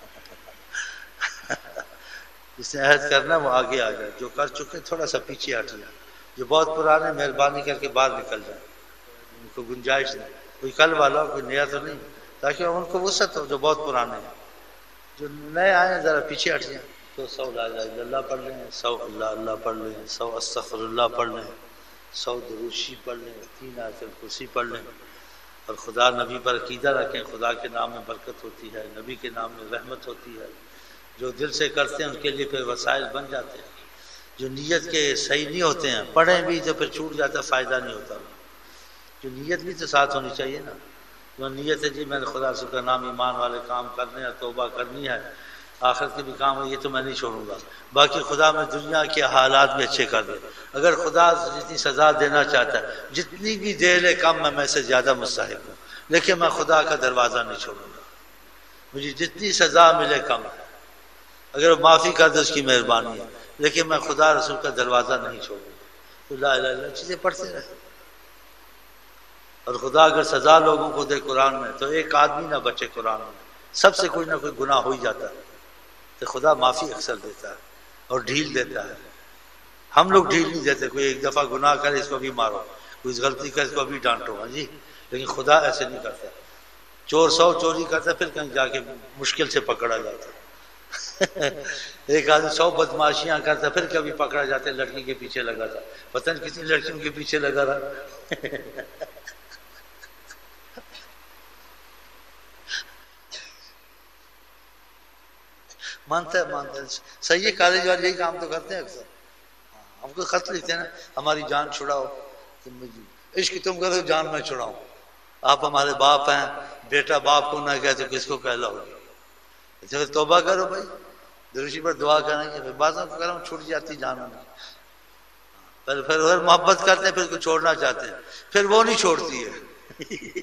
جس نے عہد کرنا وہ آگے آ جائے، جو کر چکے تھوڑا سا پیچھے ہٹ جائے، جو بہت پرانے مہربانی کر کے باہر نکل جائے، ان کو گنجائش نہیں، کوئی کل والا کوئی نیا تو نہیں، تاکہ ان کو وسعت ہو جو بہت پرانے ہیں، جو نئے آئے ہیں ذرا پیچھے ہٹ جائیں، تو 100 لا الہ الا اللہ پڑھ لیں، 100 اللہ اللہ پڑھ لیں، 100 استغفر اللہ پڑھ لیں، 100 درود شریف پڑھ لیں، 3 آیت الکرسی پڑھ لیں، اور خدا نبی پر عقیدہ رکھیں، خدا کے نام میں برکت ہوتی ہے، نبی کے نام میں رحمت ہوتی ہے، جو دل سے کرتے ہیں ان کے لیے پھر وسائل بن جاتے ہیں، جو نیت کے صحیح نہیں ہوتے ہیں پڑھیں بھی تو پھر چھوٹ جاتا، فائدہ نہیں ہوتا، جو نیت بھی تو ساتھ ہونی چاہیے نا، جو نیت ہے جی میں نے خدا رسول کا نام ایمان والے کام کرنے ہیں، توبہ کرنی ہے، آخرت کے بھی کام ہے، یہ تو میں نہیں چھوڑوں گا، باقی خدا میں دنیا کے حالات بھی اچھے کر دے، اگر خدا جتنی سزا دینا چاہتا ہے جتنی بھی دے لے کم میں سے زیادہ مستحق ہوں، لیکن میں خدا کا دروازہ نہیں چھوڑوں گا، مجھے جتنی سزا ملے کم ہے، اگر وہ معافی کر دے اس کی مہربانی ہے، لیکن میں خدا رسول کا دروازہ نہیں چھوڑوں گا، تو لا الہ الا اللہ چیزیں پڑھتے رہے، اور خدا اگر سزا لوگوں کو دے قرآن میں تو ایک آدمی نہ بچے قرآن میں، سب سے کوئی نہ کوئی گناہ ہو ہی جاتا ہے، تو خدا معافی اکثر دیتا ہے اور ڈھیل دیتا ہے، ہم لوگ ڈھیل نہیں دیتے، کوئی ایک دفعہ گناہ کرے اس کو بھی مارو، کوئی غلطی کرے اس کو بھی ڈانٹو، ہاں جی، لیکن خدا ایسے نہیں کرتا، چور 100 چوری کرتا پھر کہیں جا کے مشکل سے پکڑا جاتا، ایک آدمی 100 بدماشیاں کرتا پھر کبھی پکڑا جاتا، لڑکی کے پیچھے لگا تھا، پتہ نہیں کتنی لڑکیوں کے پیچھے لگا رہا، مانتا ہے صحیح ہے، کالج والے یہی کام تو کرتے ہیں اکثر، ہم کو خط لکھتے ہیں نا ہماری جان چھڑاؤ، عشق تم کرو جان میں چھڑاؤں، آپ ہمارے باپ ہیں، بیٹا باپ کو نہ کہتے کس کو کہلاؤ گے، توبہ کرو بھائی، درشی پر دعا کریں گے، پھر بعض کرم چھوٹ جاتی جانوں میں، پھر محبت کرتے ہیں، پھر کو چھوڑنا چاہتے ہیں، پھر وہ نہیں چھوڑتی ہے،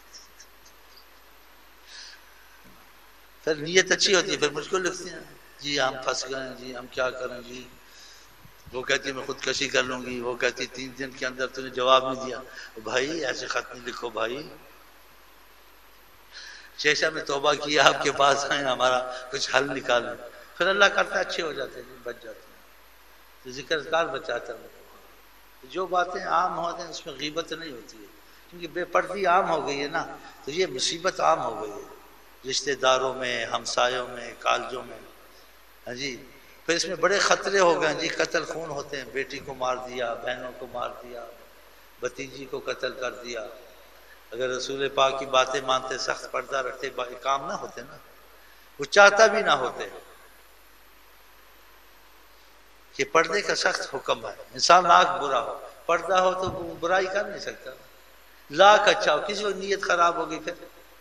پھر نیت اچھی ہوتی ہے، پھر مجھ کو لکھتے ہیں جی ہم پھنس گئے ہیں جی، ہم کیا کریں جی، وہ کہتی میں خودکشی کر لوں گی، وہ کہتی 3 دن کے اندر تُو نے جواب نہیں دیا، بھائی ایسے خط نہیں لکھو بھائی، شیشہ میں توبہ کیا آپ کے پاس آئیں ہمارا کچھ حل نکالیں، پھر اللہ کرتا ہے اچھے ہو جاتے ہیں، بچ جاتے ہیں، تو ذکر اذکار بچاتا ہے، جو باتیں عام ہوتے ہیں اس میں غیبت نہیں ہوتی ہے، کیونکہ بے پردی عام ہو گئی ہے نا، تو یہ مصیبت عام ہو گئی ہے، رشتہ داروں میں، ہمسایوں میں، کالجوں میں، ہاں جی، پھر اس میں بڑے خطرے ہو گئے جی، قتل خون ہوتے ہیں، بیٹی کو مار دیا، بہنوں کو مار دیا، بھتیجی کو قتل کر دیا، اگر رسول پاک کی باتیں مانتے، سخت پردہ رکھتے، کام نہ ہوتے نا، وہ چاہتا بھی نہ ہوتے، کہ پردے کا سخت حکم ہے، انسان لاکھ برا ہو، پردہ ہو تو وہ برائی کر نہیں سکتا، لاکھ اچھا ہو، کسی کو نیت خراب ہوگی پھر،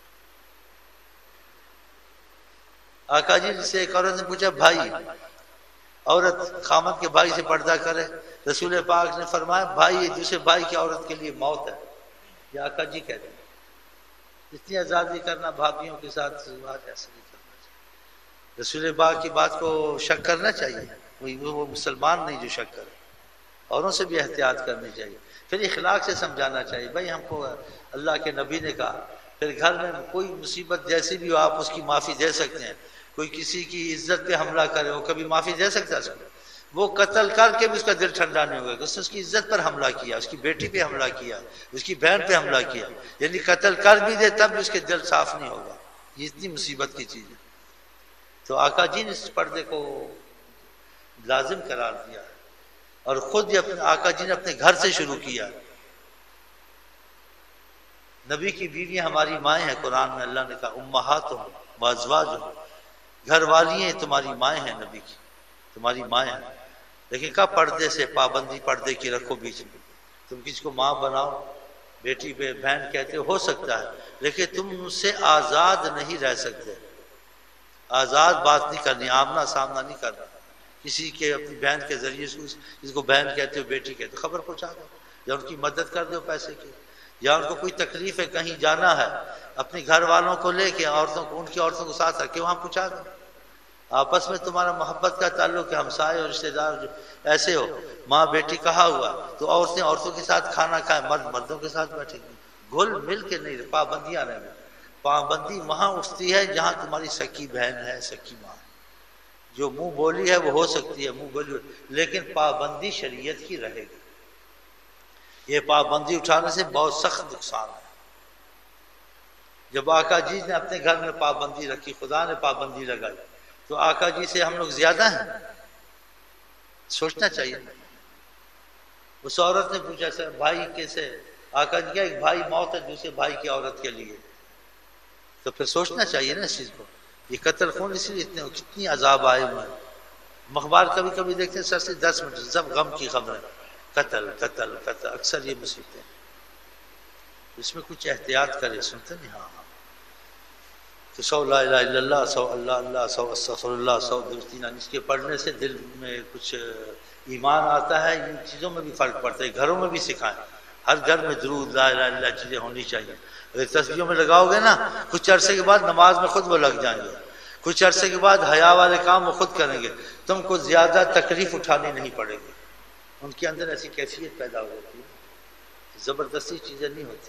آقا جی سے ایک عورت نے پوچھا بھائی عورت خامد کے بھائی سے پردہ کرے، رسول پاک نے فرمایا بھائی دوسرے بھائی کی عورت کے لیے موت ہے، یہ آقا جی کہتے ہیں، اتنی آزادی کرنا بھابھیوں کے ساتھ ایسا نہیں کرنا چاہیے، رسول پاک کی بات کو شک کرنا چاہیے، وہ مسلمان نہیں جو شک کرے، اوروں سے بھی احتیاط کرنی چاہیے، پھر اخلاق سے سمجھانا چاہیے، بھائی ہم کو اللہ کے نبی نے کہا، پھر گھر میں کوئی مصیبت جیسی بھی ہو آپ اس کی معافی دے سکتے ہیں۔ کوئی کسی کی عزت پہ حملہ کرے وہ کبھی معافی دے سکتا ہے اس کو؟ وہ قتل کر کے بھی اس کا دل ٹھنڈا نہیں ہوگا کہ اس نے اس کی عزت پر حملہ کیا، اس کی بیٹی پہ حملہ کیا، اس کی بہن پہ حملہ کیا، یعنی قتل کر بھی دے تب بھی اس کے دل صاف نہیں ہوگا۔ یہ اتنی مصیبت کی چیز ہے۔ تو آقا جی نے اس پردے کو لازم قرار دیا اور خود یہ اپنے آقا جی نے اپنے گھر سے شروع کیا۔ نبی کی بیویاں ہماری مائیں ہیں، قرآن میں اللہ نے کہا امہاتہم و ازواجہم، گھر والی ہیں تمہاری مائیں ہیں، نبی کی تمہاری مائیں ہیں۔ لیکن کہا پردے سے، پابندی پردے کی رکھو بیچ میں۔ تم کسی کو ماں بناؤ، بیٹی پہ بہن کہتے ہو سکتا ہے، لیکن تم اس سے آزاد نہیں رہ سکتے، آزاد بات نہیں کرنی، آمنا سامنا نہیں کرنا۔ کسی کے اپنی بہن کے ذریعے سے جس کو بہن کہتے ہو بیٹی کہتے ہو خبر پہنچا دو، یا ان کی مدد کر دو پیسے کی، یا ان کو کوئی تکلیف ہے کہیں جانا ہے اپنے گھر والوں کو لے کے، عورتوں کو ان کی عورتوں کو ساتھ رکھ کے وہاں پہنچا دو۔ آپس میں تمہارا محبت کا تعلق ہے، ہمسائے اور رشتہ دار جو ایسے ہو، ماں بیٹی کہا ہوا تو عورتیں عورتوں کے ساتھ کھانا کھائیں، مرد مردوں کے ساتھ بیٹھیں گے، گھل مل کے نہیں، پابندیاں نہیں۔ پابندی وہاں اٹھتی ہے جہاں تمہاری سکی بہن ہے، سکی ماں ہے۔ جو منہ بولی ہے وہ ہو سکتی ہے منہ بولی، لیکن پابندی شریعت کی رہے گی۔ یہ پابندی اٹھانے سے بہت سخت نقصان ہے۔ جب آقا جی نے اپنے گھر میں پابندی رکھی، خدا نے پابندی لگائی، تو آقا جی سے ہم لوگ زیادہ ہیں؟ سوچنا چاہیے۔ اس عورت نے پوچھا سر بھائی کیسے؟ آقا جی کیا ایک بھائی موت ہے دوسرے بھائی کی عورت کے لیے، تو پھر سوچنا چاہیے نا اس چیز کو۔ یہ قتل خون اس لیے اتنے کتنی عذاب آئے ہوئے ہیں۔ مخبار کبھی کبھی دیکھتے ہیں سر سے 10 منٹ سب غم کی خبریں، قتل قتل قتل، اکثر یہ مصیبتیں۔ اس میں کچھ احتیاط کرے، سنتے نہیں؟ ہاں تو 100 لا الہ الا اللہ، 100 اللہ اللہ، 100 استغفر اللہ، 100 درود، اس کے پڑھنے سے دل میں کچھ ایمان آتا ہے۔ ان چیزوں میں بھی فرق پڑتا ہے، گھروں میں بھی سکھائیں، ہر گھر میں درود لا الہ الا اللہ چیزیں ہونی چاہیے۔ اگر تصویروں میں لگاؤ گے نا، کچھ عرصے کے بعد نماز میں خود وہ لگ جائیں گے، کچھ عرصے کے بعد حیا والے کام وہ خود کریں گے، تم کو زیادہ تکلیف اٹھانی نہیں پڑے گی۔ ان کے اندر ایسی کیفیت پیدا ہو جاتی ہے، زبردستی چیزیں نہیں ہوتی،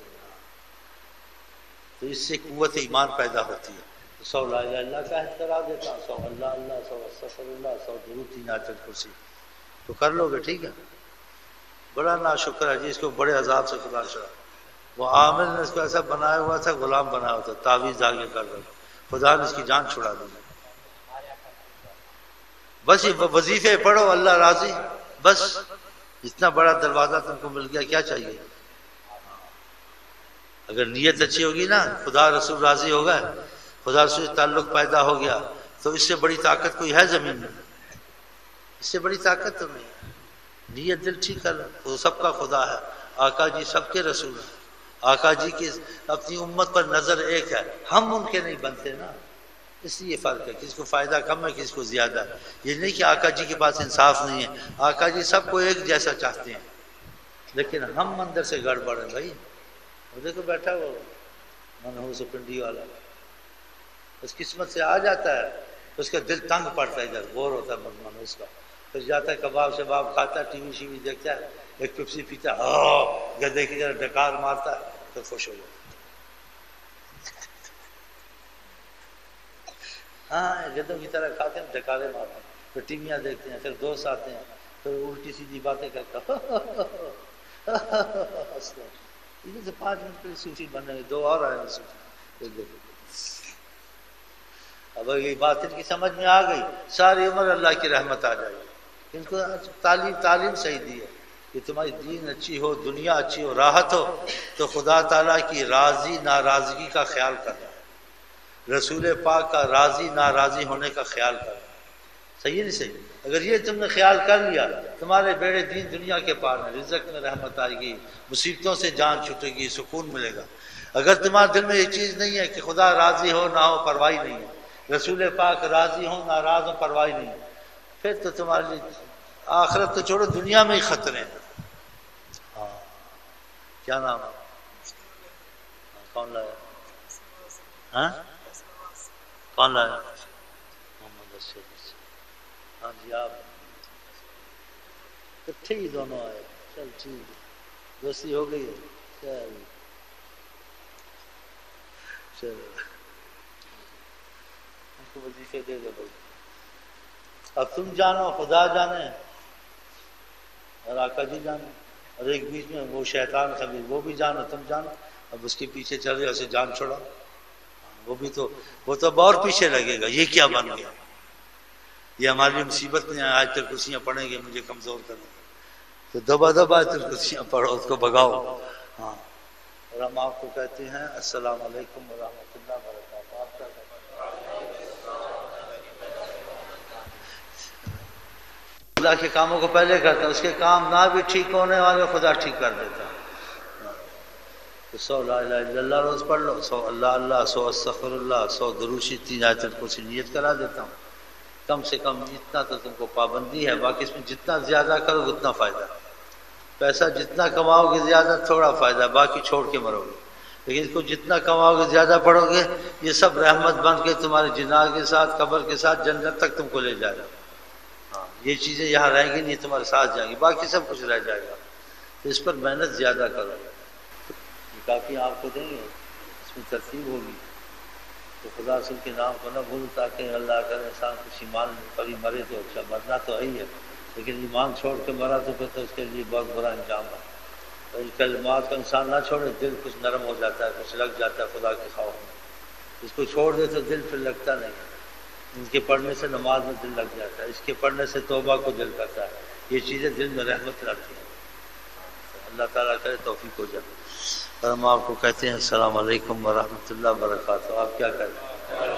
تو اس سے قوت ایمان پیدا ہوتی ہے۔ 100 لا الہ الا اللہ کا عہد کرا دیتا، 100 اللہ اللہ، 100 استغفر اللہ، 100 درود، 3 آیت الکرسی، تو کر لو گے، ٹھیک ہے۔ بڑا ناشکر ہے جی، اس کو بڑے عذاب سے خدا شرا۔ وہ عامل نے اس کو ایسا بنایا ہوا تھا، غلام بنایا ہوا تھا، تعویذ آگے کر دو، خدا نے اس کی جان چھڑا دی۔ بس یہ وظیفے پڑھو، اللہ راضی، بس اتنا بڑا دروازہ تم کو مل گیا، کیا چاہیے؟ اگر نیت اچھی ہوگی نا، خدا رسول راضی ہوگا، خدا رسول سے تعلق پیدا ہو گیا، تو اس سے بڑی طاقت کوئی ہے زمین میں؟ اس سے بڑی طاقت تو نہیں۔ نیت دل ٹھیک کر، وہ سب کا خدا ہے، آقا جی سب کے رسول ہیں، آقا جی کی اپنی امت پر نظر ایک ہے، ہم ان کے نہیں بنتے نا، اس لیے فرق ہے، کسی کو فائدہ کم ہے کسی کو زیادہ ہے۔ یہ نہیں کہ آقا جی کے پاس انصاف نہیں ہے، آقا جی سب کو ایک جیسا چاہتے ہیں، لیکن ہم اندر سے گڑبڑ ہے بھائی۔ دیکھو بیٹھا وہ منحوس پنڈی والا، اس قسمت سے آ جاتا ہے، اس کا دل تنگ پڑتا ہے، ادھر بور ہوتا ہے منحوس کا، پھر جاتا ہے کباب شباب کھاتا ہے، ٹی وی شی وی دیکھتا ہے، ایک پیپسی پیتا ہے، گدے کی طرح ڈکار مارتا ہے، تو خوش ہو جاتا ہے۔ ہاں گدوں کی طرح کھاتے ہیں، ڈکارے مارتے ہیں، پھر ٹیویاں دیکھتے ہیں، پھر دوست آتے ہیں، پھر الٹی سیدھی باتیں کرتا ادھر سے 5 منٹ کے لیے صوفی بننے گے، 2 اور آئے صوفی۔ اب یہ بات ان کی سمجھ میں آ گئی، ساری عمر اللہ کی رحمت آ جائے گی۔ ان کو تعلیم صحیح دی ہے کہ تمہاری دین اچھی ہو، دنیا اچھی ہو، راحت ہو، تو خدا تعالیٰ کی راضی ناراضگی کا خیال کرنا، رسول پاک کا راضی ناراضی ہونے کا خیال کرنا، صحیح ہے نہیں صحیح؟ اگر یہ تم نے خیال کر لیا، تمہارے بیڑے دین دنیا کے پار میں، رزق میں رحمت آئے گی، مصیبتوں سے جان چھوٹے گی، سکون ملے گا۔ اگر تمہارے دل میں یہ چیز نہیں ہے کہ خدا راضی ہو نہ ہو پرواہ نہیں ہے، رسول پاک راضی ہو ناراض ہو پرواہ نہیں ہے، پھر تو تمہارے لیے آخرت تو چھوڑو، دنیا میں ہی خطرے ہیں۔ ہاں کیا نام ہے؟ کون لایا؟ ہاں کون لایا؟ محمد رسول۔ ہاں جی آپ کٹھے ہی دونوں آئے، چل ٹھیک ہے۔ دوستی ہو گئی ہے؟ چلو ان کو وظیفے دے دو بھائی. اب تم جانو، خدا جانے اور آقا جی جانے، اور ایک بیچ میں وہ شیطان خبیر، وہ بھی جانو تم جانو. اب اس کے پیچھے چل رہے اسے جان چھوڑا، وہ بھی تو وہ تو اب اور پیچھے لگے گا. یہ کیا بن گیا؟ یہ ہمارے لیے مصیبت نہیں ہے. آج تک کرسیاں پڑھیں گے مجھے کمزور کریں گے، تو دبا دبا آج تک کرسیاں پڑھو، اس کو بھگاؤ. ہاں. اور ہم آپ کو کہتے ہیں السلام علیکم ورحمۃ اللہ وبرکاتہ. آپ کیا کہتے ہیں؟ خدا کے کاموں کو پہلے کرتا ہے، اس کے کام نہ بھی ٹھیک ہونے والے خدا ٹھیک کر دیتا ہے. تو 100 لا الہ الا اللہ روز پڑھ لو، 100 اللہ اللہ، 100 استغفر اللہ، 100 درود شریف، 3 آیت الکرسی نیت کرا دیتا ہوں. کم سے کم اتنا تو تم کو پابندی ہے. باقی اس میں جتنا زیادہ کرو اتنا فائدہ. پیسہ جتنا کماؤ گے زیادہ تھوڑا فائدہ، باقی چھوڑ کے مرو گے. لیکن اس کو جتنا کماؤ گے زیادہ پڑھو گے، یہ سب رحمت بن کے تمہارے جناح کے ساتھ، قبر کے ساتھ جنت تک تم کو لے جائے گا. ہاں یہ چیزیں یہاں رہیں گی نہیں، تمہارے ساتھ جائیں گی، باقی سب کچھ رہ جائے گا. تو اس پر محنت زیادہ کرو. یہ کافی آپ کو دیں گے، اس میں ترتیب ہوگی. تو خدا رسول کے نام کو نہ بھول، تاکہ اللہ کرے انسان کچھ ایمان پر ہی مرے تو اچھا. مرنا تو ہے ہی ہے، لیکن ایمان چھوڑ کے مرا تو پھر تو اس کے لیے بہت برا انجام ہے. اور ان کلمات کا انسان نہ چھوڑے، دل کچھ نرم ہو جاتا ہے، کچھ لگ جاتا ہے خدا کے خوف میں. اس کو چھوڑ دے تو دل پھر لگتا نہیں. ان کے پڑھنے سے نماز میں دل لگ جاتا ہے، اس کے پڑھنے سے توبہ کو دل کرتا ہے. یہ چیزیں دل میں رحمت لاتی ہیں. اللہ تعالیٰ کرے توفیق ہو جائے. اور ہم آپ کو کہتے ہیں السلام علیکم ورحمۃ اللہ وبرکاتہ. آپ کیا کہتے ہیں؟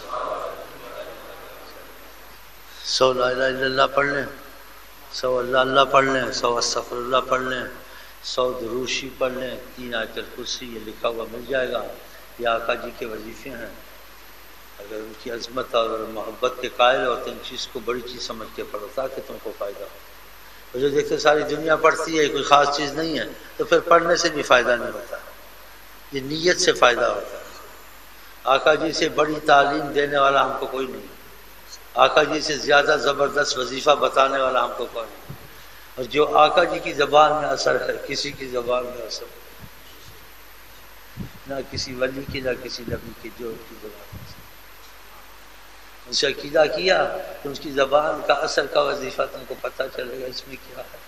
100 لا الہ الا اللہ پڑھ لیں، 100 اللہ اللہ پڑھ لیں، 100 استغفر اللہ پڑھ لیں، 100 درود شریف پڑھ لیں، 3 آیت الکرسی. یہ لکھا ہوا مل جائے گا. یہ آقا جی کے وظیفے ہیں. اگر ان کی عظمت اور محبت کے قائل ہو تو ان چیز کو بڑی چیز سمجھ کے پڑھو تاکہ تم کو فائدہ ہو. اور جو دیکھتے ساری دنیا پڑھتی ہے، کوئی خاص چیز نہیں ہے، تو پھر پڑھنے سے بھی فائدہ نہیں ہوتا. یہ نیت سے فائدہ ہوتا ہے. آقا جی سے بڑی تعلیم دینے والا ہم کو کوئی نہیں. آقا جی سے زیادہ زبردست وظیفہ بتانے والا ہم کو کوئی نہیں. اور جو آقا جی کی زبان میں اثر ہے، کسی کی زبان میں اثر نہ کسی ولی کی، نہ کسی نبی کی. جو ان کی زبان میں اثر، ان سے عقیدہ کیا تو اس کی زبان کا اثر کا وظیفہ تم کو پتہ چلے گا اس میں کیا ہے.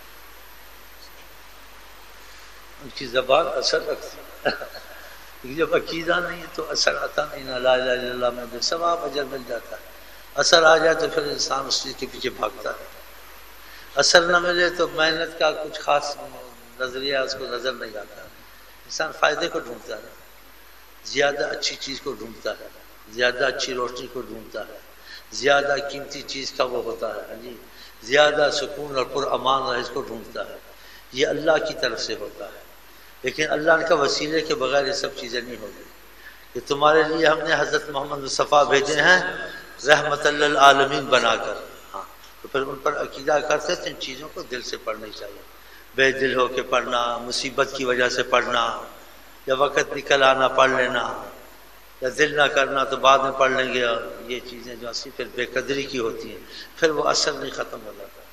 ان کی زبان اثر رکھتی ہے. جب عقیدہ نہیں ہے تو اثر آتا نہیں. نہ لا الہ الا اللہ میں بھی ثواب اجر مل جاتا ہے. اثر آ جائے تو پھر انسان اس چیز کے پیچھے بھاگتا ہے. اثر نہ ملے تو محنت کا کچھ خاص نظریہ اس کو نظر نہیں آتا. انسان فائدے کو ڈھونڈتا ہے، زیادہ اچھی چیز کو ڈھونڈتا ہے، زیادہ اچھی روشنی کو ڈھونڈتا ہے، زیادہ قیمتی چیز کا وہ ہوتا ہے جی، زیادہ سکون اور پرامان رہے اس کو ڈھونڈتا ہے. یہ اللہ کی طرف سے ہوتا ہے. لیکن اللہ کا وسیلے کے بغیر یہ سب چیزیں نہیں ہوگی. کہ تمہارے لیے ہم نے حضرت محمد مصطفیٰ بھیجے ہیں رحمت للعالمین بنا کر. ہاں تو پھر ان پر عقیدہ کرتے تو ان چیزوں کو دل سے پڑھنی چاہیے. بے دل ہو کے پڑھنا، مصیبت کی وجہ سے پڑھنا، یا وقت نکل آنا پڑھ لینا، یا دل نہ کرنا تو بعد میں پڑھ لیں گے. یہ چیزیں جو اصلی پھر بے قدری کی ہوتی ہیں، پھر وہ اثر نہیں ختم ہو جاتا.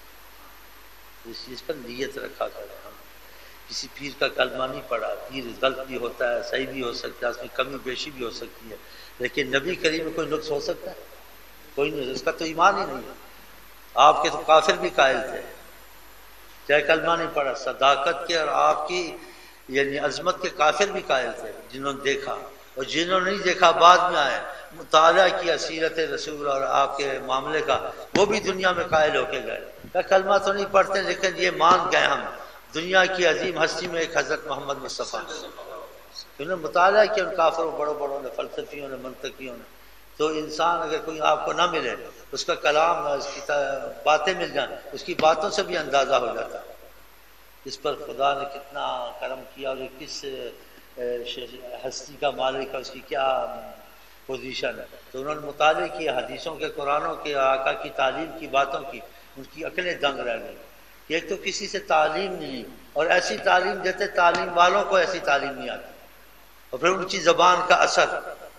اس چیز پر نیت رکھا کریں. ہم کسی پیر کا کلمہ نہیں پڑھا. پیر غلط بھی ہوتا ہے، صحیح بھی ہو سکتا ہے، اس میں کمی بیشی بھی ہو سکتی ہے، لیکن نبی کریم میں کوئی نقص ہو سکتا ہے؟ کوئی نہیں. اس کا تو ایمان ہی نہیں ہے. آپ کے تو کافر بھی قائل تھے، چاہے کلمہ نہیں پڑھا. صداقت کے اور آپ کی یعنی عظمت کے کافر بھی قائل تھے جنہوں نے دیکھا، اور جنہوں نے نہیں دیکھا بعد میں آئے، مطالعہ کیا سیرت رسول اور آپ کے معاملے کا، وہ بھی دنیا میں قائل ہو کے گئے. کلمہ تو نہیں پڑھتے لیکن یہ مان گئے ہم دنیا کی عظیم ہستی میں ایک حضرت محمد مصطفیٰ. انہوں نے مطالعہ کیا ان کافروں بڑوں بڑوں نے، فلسفیوں نے، منطقیوں نے. تو انسان اگر کوئی آپ کو نہ ملے، اس کا کلام، اس کی باتیں مل جائیں، اس کی باتوں سے بھی اندازہ ہو جاتا ہے اس پر خدا نے کتنا کرم کیا اور کس ہستی کا مالک ہے، اس کی کیا پوزیشن ہے. تو انہوں نے مطالعے کیا حدیثوں کے، قرآنوں کے، آقا کی تعلیم کی باتوں کی. ان کی عقلیں دنگ رہ گئی. ایک تو کسی سے تعلیم نہیں، اور ایسی تعلیم دیتے تعلیم والوں کو ایسی تعلیم نہیں آتی. اور پھر ان کی زبان کا اثر،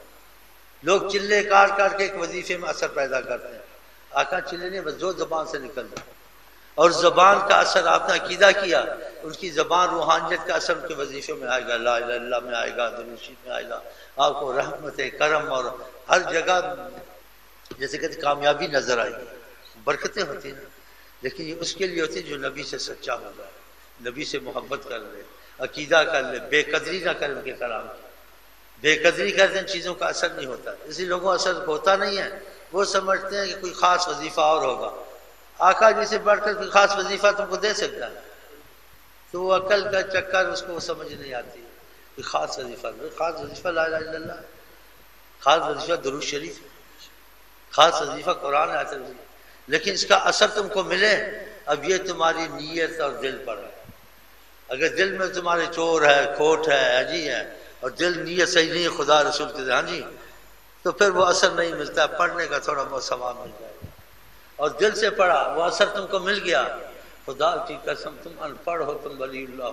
لوگ چلے کاٹ کاٹ کے ایک وظیفے میں اثر پیدا کرتے ہیں. آقا چلے نہیں، بس جو زبان سے نکل جائے. اور زبان کا اثر آپ نے عقیدہ کیا، ان کی زبان روحانیت کا اثر ان کے وظیفے میں آئے گا، لا الہ الا اللہ میں آئے گا، درود شریف میں آئے گا، آپ کو رحمت کرم اور ہر جگہ جیسے کہتے کامیابی نظر آئے گی، برکتیں ہوتی ہیں، لیکن یہ اس کے لیے ہوتی جو نبی سے سچا ہوگا، نبی سے محبت کر لے، عقیدہ کر لے، بے قدری نہ کرے ان کے کلام کی، بے قدری کرتے ہیں چیزوں کا اثر نہیں ہوتا، اسی لوگوں کا اثر ہوتا نہیں ہے، وہ سمجھتے ہیں کہ کوئی خاص وظیفہ اور ہوگا، آقا جی سے بڑھ کر کوئی خاص وظیفہ تم کو دے سکتا ہے، تو وہ عقل کا چکر اس کو سمجھ نہیں آتی، کوئی خاص وظیفہ لا الہ الا اللہ، خاص وظیفہ درود شریف، خاص وظیفہ قرآن آیت ہے، لیکن اس کا اثر تم کو ملے، اب یہ تمہاری نیت اور دل پر ہے، اگر دل میں تمہارے چور ہے، کھوٹ ہے، عجی ہے، اور دل نیت صحیح نہیں ہے خدا رسول کے ہاں جی، تو پھر وہ اثر نہیں ملتا، پڑھنے کا تھوڑا بہت ثواب مل جائے گا، اور دل سے پڑھا وہ اثر تم کو مل گیا، خدا کی قسم تم ان پڑھ ہو، تم ولی اللہ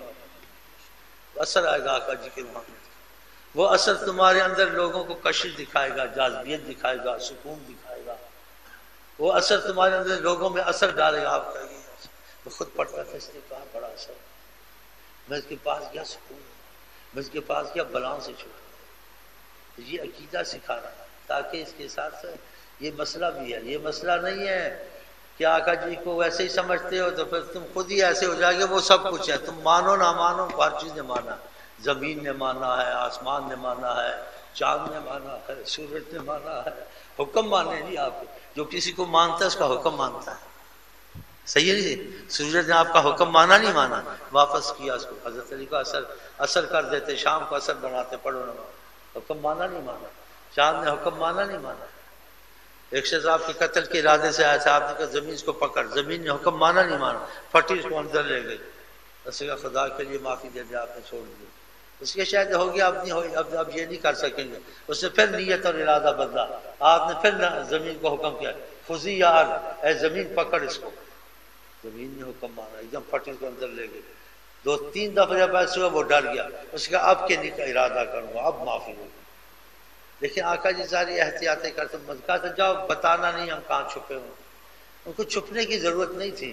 ہو، اثر آئے گا آقا جی کے محمد، وہ اثر تمہارے اندر لوگوں کو کشش دکھائے گا، جاذبیت دکھائے گا، سکون دکھائے گا، وہ اثر تمہارے اندر لوگوں میں اثر ڈالے گا، آپ کہیں گے میں خود پڑھتا تھا، اس نے کہا بڑا اثر، میں اس کے پاس گیا سکون، میں اس کے پاس گیا بلاؤں سے چھوٹا، یہ عقیدہ سکھا رہا ہے تاکہ اس کے ساتھ یہ مسئلہ بھی ہے، یہ مسئلہ نہیں ہے کہ آقا جی کو ویسے ہی سمجھتے ہو تو پھر تم خود ہی ایسے ہو جائے گے، وہ سب کچھ ہے، تم مانو نہ مانو ہر چیز نے مانا، زمین نے مانا ہے، آسمان نے مانا ہے، چاند نے مانا ہے، سورج نے مانا ہے، حکم مانے نہیں آپ کو، جو کسی کو مانتا ہے اس کا حکم مانتا ہے، صحیح ہے نہیں، سورج نے آپ کا حکم مانا نہیں مانا، واپس کیا اس کو، حضرت علی کا اثر کر دیتے، شام کو اثر بناتے، پڑھو نہ حکم مانا نہیں مانا، چاند نے حکم مانا نہیں مانا، ایک شخص آپ کے قتل کے ارادے سے آیا تھا، آپ نے کہا زمین اس کو پکڑ، زمین نے حکم مانا نہیں مانا، پھٹی اس کو اندر لے گئی، اس کا خدا کے لیے معافی دے دیا، آپ نے چھوڑ دیا، اس کے شاید ہو گیا، اب نہیں ہو، اب یہ نہیں کر سکیں گے، اس نے پھر نیت اور ارادہ بدلا، آپ نے پھر زمین کو حکم کیا، خذی یا ارض، اے زمین پکڑ اس کو، زمین نے حکم مانا، ایک دم پھٹی اس کو اندر لے گئی، 2-3 دفعہ جب ایسے ہوا وہ ڈر گیا، اس کا اب کے نہیں ارادہ کروں گا، اب معافی ہوگی، لیکن آقا جی ساری احتیاطیں کرتے، کہا تھا جاؤ بتانا نہیں ہم کہاں چھپے ہوئے، ان کو چھپنے کی ضرورت نہیں تھی،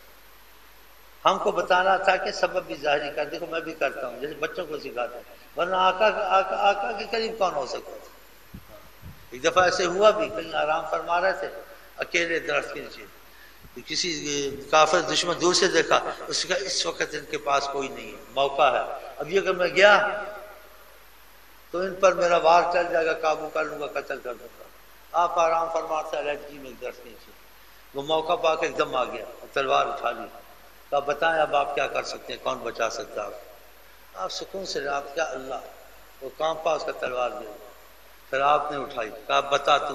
ہم کو بتانا تھا کہ سبب بھی ظاہری کر، دیکھو میں بھی کرتا ہوں جیسے بچوں کو سکھاتا ہوں، ورنہ آقا کے قریب کون ہو سکتا تھا، ایک دفعہ ایسے ہوا بھی، کہیں آرام فرما رہے تھے اکیلے درخت کے نیچے، کسی کافر دشمن دور سے دیکھا، اس کا اس وقت ان کے پاس کوئی نہیں ہے، موقع ہے، اب یہ اگر میں گیا تو ان پر میرا وار چل جائے گا، قابو کر لوں گا، قتل کر دوں گا، آپ آرام فرماتے علیحدگی میں درخت کے نیچے، وہ موقع پا کے ایک دم آ گیا، تلوار اٹھا لی، کہا بتائیں اب آپ کیا کر سکتے ہیں، کون بچا سکتا ہے آپ سکون سے رہے، آپ کیا اللہ، وہ کام پا اس کا تلوار دے، پھر آپ نے اٹھائی، کہا بتا تم،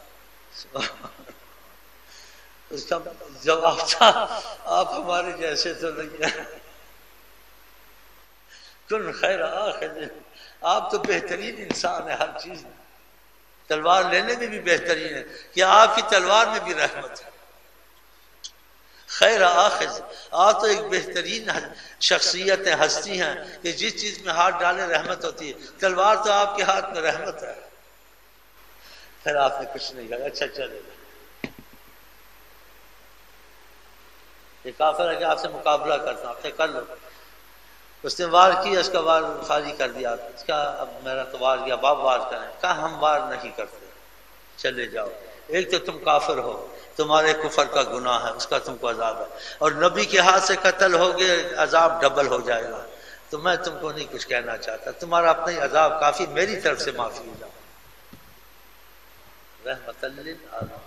اس کا جواب تھا آپ ہمارے جیسے تو نہیں ہیں، کن خیر آخذ، آپ تو بہترین انسان ہے ہر چیز میں، تلوار لینے میں بھی بہترین ہے کہ آپ کی تلوار میں بھی رحمت ہے، خیر آخذ، آپ تو ایک بہترین شخصیت ہے، ہستی ہیں کہ جس چیز میں ہاتھ ڈالے رحمت ہوتی ہے، تلوار تو آپ کے ہاتھ میں رحمت ہے، پھر آپ نے کچھ نہیں کہا، اچھا چلے گا، یہ کافر ہے کہ آپ سے مقابلہ کرتا ہوں، آپ سے کر لو، اس نے وار کیا، اس کا وار خالی کر دیا، اس کا اب میرا تو وار گیا، باپ وار کریں، کہا ہم وار نہیں کرتے، چلے جاؤ، ایک تو تم کافر ہو، تمہارے کفر کا گناہ ہے، اس کا تم کو عذاب ہے، اور نبی کے ہاتھ سے قتل ہوگے عذاب ڈبل ہو جائے گا، تو میں تم کو نہیں کچھ کہنا چاہتا، تمہارا اپنا ہی عذاب کافی، میری طرف سے معافی ہو جاؤ، رحمت للعالمین،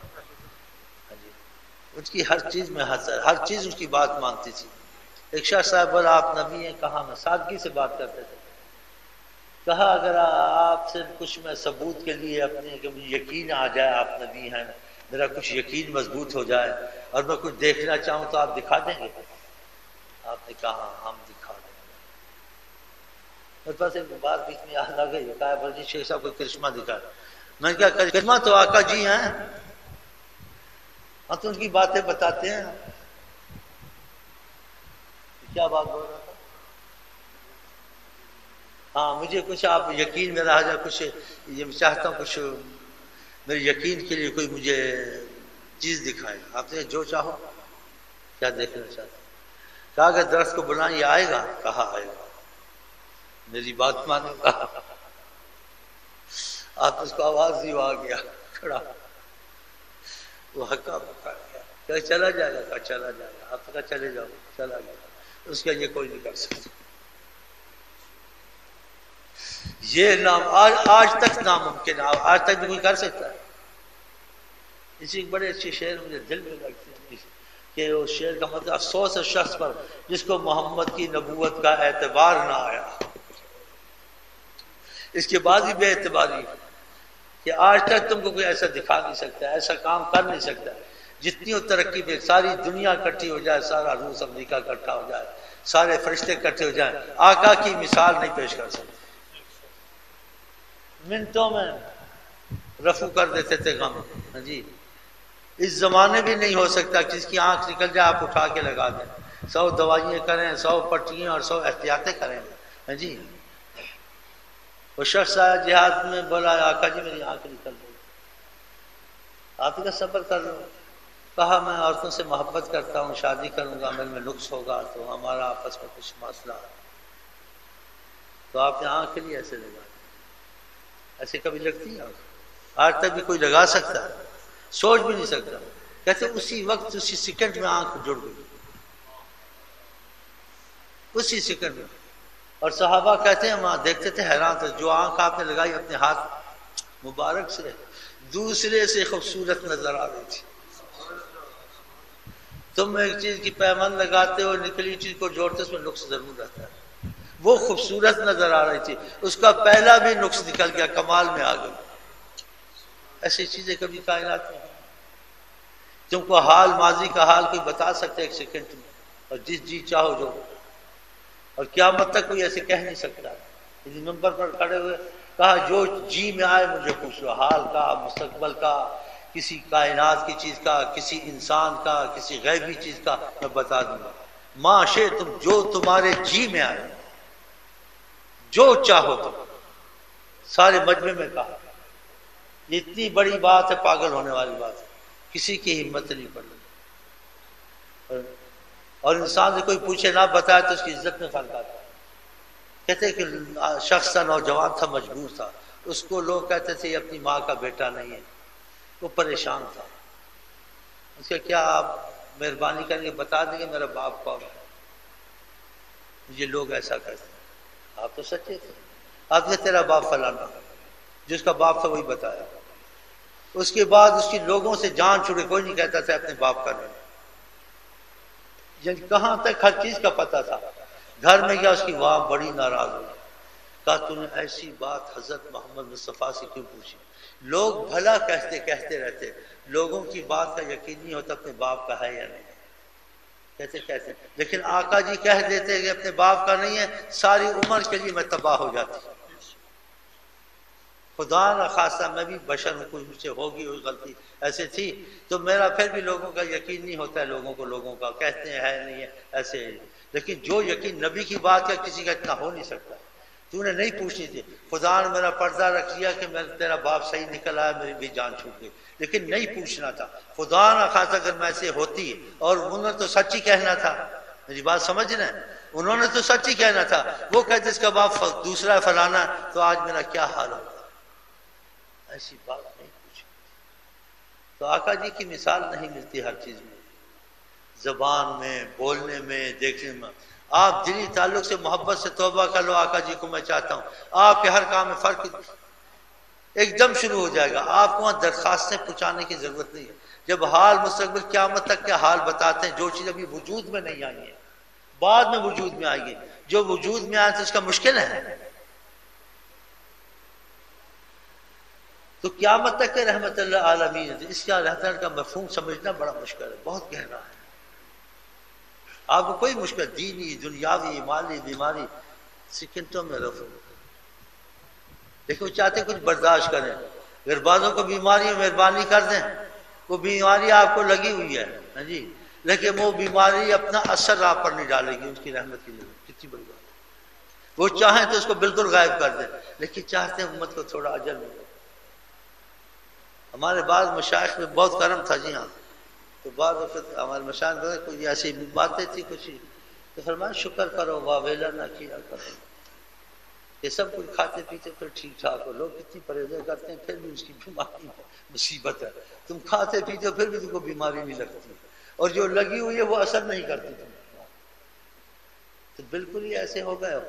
ان کی ہر چیز میں حسر، ہر چیز ان کی بات مانتی تھی، ایک شاہ صاحب بولا آپ نبی ہیں، کہاں میں سادگی سے بات کرتے تھے، کہا اگر آپ سے کچھ میں ثبوت کے لیے اپنے کہ مجھے یقین آ جائے آپ نبی ہیں، میرا کچھ یقین مضبوط ہو جائے اور میں کچھ دیکھنا چاہوں تو آپ دکھا دیں گے، آپ نے کہا ہم دکھا دیں گے، میرے پاس ایک بات بیچ میں یاد آ گئی، کہا بلجی شیخ صاحب کوئی کرشمہ دکھا، میں نے کہا کرشمہ تو آقا جی ہیں، ہم تو ان کی باتیں بتاتے ہیں، کیا بات بول رہا تھا، ہاں مجھے کچھ آپ یقین میں رہا جائے، کچھ یہ چاہتا ہوں کچھ میرے یقین کے لیے کوئی مجھے چیز دکھائے، آپ نے جو چاہو، کیا دیکھنا چاہتے ہیں؟ کہا کہ درخت کو بلائیں، یہ آئے گا؟ کہا آئے گا، میری بات مانو گا؟ آپ اس کو آواز دی، وہ آ گیا کھڑا، وہ ہکا بکا گیا، کہ چلا جائے گا؟ کہا چلا جائے گا۔ آپ کہا چلے جاؤ، چلا گیا۔ اس کا یہ کوئی نہیں کر سکتا۔ یہ نام آج تک ناممکن ہے، آج تک بھی کوئی کر سکتا ہے؟ اسی بڑے اچھے شعر مجھے دل میں لگتے ہیں کہ اس شعر کا مطلب افسوس ہے شخص پر جس کو محمد کی نبوت کا اعتبار نہ آیا، اس کے بعد بھی بے اعتباری ہے کہ آج تک تم کو کوئی ایسا دکھا نہیں سکتا، ایسا کام کر نہیں سکتا۔ جتنی ترقی پہ ساری دنیا اکٹھی ہو جائے، سارا روس امریکہ اکٹھا ہو جائے، سارے فرشتے اکٹھے ہو جائیں، آقا کی مثال نہیں پیش کر سکتے۔ منٹوں میں رفو کر دیتے تھے غم۔ ہاں جی، اس زمانے بھی نہیں ہو سکتا کہ جس کی آنکھ نکل جائے آپ اٹھا کے لگا دیں، 100 دوائیاں کریں، 100 پٹیاں اور 100 احتیاطیں کریں۔ ہاں جی، وہ شخص آیا جہاد میں، بولا آقا جی میری آنکھ نکل گئی، آپ کا صبر کر لو۔ کہا میں عورتوں سے محبت کرتا ہوں، شادی کروں گا، میرے میں نقص ہوگا تو ہمارا آپس میں کچھ مسئلہ ہے، تو آپ نے آنکھ کے لیے ایسے لگا دی۔ ایسے کبھی لگتی ہے آج تک بھی کوئی لگا سکتا ہے؟ سوچ بھی نہیں سکتا۔ کہتے اسی وقت اسی سیکنڈ میں آنکھ جڑ گئی، اسی سیکنڈ میں۔ اور صحابہ کہتے ہیں وہاں دیکھتے تھے، حیران تھے، جو آنکھ آپ نے لگائی اپنے ہاتھ مبارک سے دوسرے سے خوبصورت نظر آ رہی تھی۔ تم ایک چیز کی پیمان لگاتے ہو، نکلی چیز کو جوڑتے، اس میں نقص ضرور رہتا ہے۔ وہ خوبصورت نظر آ رہی تھی، اس کا پہلا بھی نقص نکل گیا، کمال میں آ گئی۔ ایسی چیزیں کبھی کائنات میں تم کو حال ماضی کا حال کوئی بتا سکتے ایک سیکنڈ میں، اور جس جی چاہو جو، اور قیامت تک کوئی ایسے کہہ نہیں سکتا۔ اس ممبر پر کھڑے ہوئے کہا جو جی میں آئے مجھے پوچھ لو، حال کا، مستقبل کا، کسی کائنات کی چیز کا، کسی انسان کا، کسی غیبی چیز کا، میں بتا دوں گا۔ ماں شے تم، جو تمہارے جی میں آئے، جو چاہو تم۔ سارے مجمع میں کہا یہ اتنی بڑی بات ہے، پاگل ہونے والی بات ہے، کسی کی ہمت نہیں پڑی۔ اور انسان سے کوئی پوچھے نہ بتائے تو اس کی عزت میں فرق آتا ہے۔ کہتے کہ شخص تھا، نوجوان تھا، مجبور تھا، اس کو لوگ کہتے تھے یہ اپنی ماں کا بیٹا نہیں ہے، وہ پریشان تھا۔ اس کا کیا آپ مہربانی کریں گے بتا دیں گے میرا باپ کون ہے؟ یہ لوگ ایسا کہتے ہیں۔ آپ تو سچے تھے، آپ نے تیرا باپ فلانا، جس کا باپ تھا وہی بتایا۔ اس کے بعد اس کی لوگوں سے جان چھڑے، کوئی نہیں کہتا تھا اپنے باپ کا نہیں۔ یعنی کہاں تک ہر چیز کا پتہ تھا۔ گھر میں گیا، اس کی ماں بڑی ناراض ہوئی، کہا تو نے ایسی بات حضرت محمد مصطفیٰ سے کیوں پوچھی؟ لوگ بھلا کہتے رہتے، لوگوں کی بات کا یقین نہیں ہوتا اپنے باپ کا ہے یا نہیں۔ کہتے لیکن آقا جی کہہ دیتے کہ اپنے باپ کا نہیں ہے، ساری عمر کے لیے میں تباہ ہو جاتی۔ خدا نہ خواستہ میں بھی بشر ہوں، کوئی مجھ سے ہوگی ہوئی غلطی ایسے تھی تو میرا پھر بھی لوگوں کا یقین نہیں ہوتا ہے، لوگوں کا کہتے ہیں ہے نہیں ہے ایسے ہے۔ لیکن جو یقین نبی کی بات کا کسی کا اتنا ہو نہیں سکتا۔ تو نے نہیں پوچھنی تھی، خدا نے میرا پردہ رکھ لیا کہ میں تیرا باپ صحیح نکل آیا، میری بھی جان چھوٹ گئی، لیکن نہیں پوچھنا تھا۔ خدا نہ خواستہ اگر میں سے ہوتی، اور انہوں نے تو سچ ہی کہنا تھا، میری بات سمجھ رہے ہیں، انہوں نے تو سچ ہی کہنا تھا۔ وہ کہتے اس کا باپ دوسرا فلانا، تو آج میرا کیا حال ہوتا؟ ایسی بات نہیں پوچھی۔ تو آقا جی کی مثال نہیں ملتی ہر چیز میں، زبان میں، بولنے میں، دیکھنے میں۔ آپ دلی تعلق سے محبت سے توبہ کر لو، آقا جی کو میں چاہتا ہوں، آپ کے ہر کام میں فرق ایک دم شروع ہو جائے گا۔ آپ کو وہاں درخواستیں پہنچانے کی ضرورت نہیں ہے۔ جب حال مستقبل قیامت تک کے حال بتاتے ہیں، جو چیز ابھی وجود میں نہیں آئی ہے بعد میں وجود میں آئے گی، جو وجود میں آئے تو اس کا مشکل ہے۔ تو قیامت تک کے رحمت اللہ عالمین ہے، اس کا رحمت کا مفہوم سمجھنا بڑا مشکل ہے، بہت گہرا ہے۔ آپ کو کوئی مشکل دینی، دنیاوی، مالی، بیماری سکنٹوں میں رفع، لیکن وہ چاہتے کچھ برداشت کریں۔ اگر بعضوں کو بیماری مہربانی کر دیں، وہ بیماری آپ کو لگی ہوئی ہے، ہاں جی، لیکن وہ بیماری اپنا اثر آپ پر نہیں ڈالے گی، ان کی رحمت کی لیے کتنی بڑی بات ہے۔ وہ چاہیں تو اس کو بالکل غائب کر دیں، لیکن چاہتے ہیں امت کو تھوڑا اجر ملے۔ ہمارے بعض مشائخ میں بہت کرم تھا، جی ہاں، تو بعض وقت ہمارے مشاہد کوئی ایسی باتیں تھی کچھ، تو فرمایا شکر کرو واویلا نہ کیا کرو، یہ سب کچھ کھاتے پیتے پھر ٹھیک ٹھاک ہو، لوگ کتنی پرہیزیں کرتے ہیں پھر بھی اس کی بیماری مصیبت ہے، تم کھاتے پیتے پھر بھی تم کو بیماری نہیں لگتی، اور جو لگی ہوئی ہے وہ اثر نہیں کرتی تم، تو بالکل ہی ایسے ہو گئے ہو۔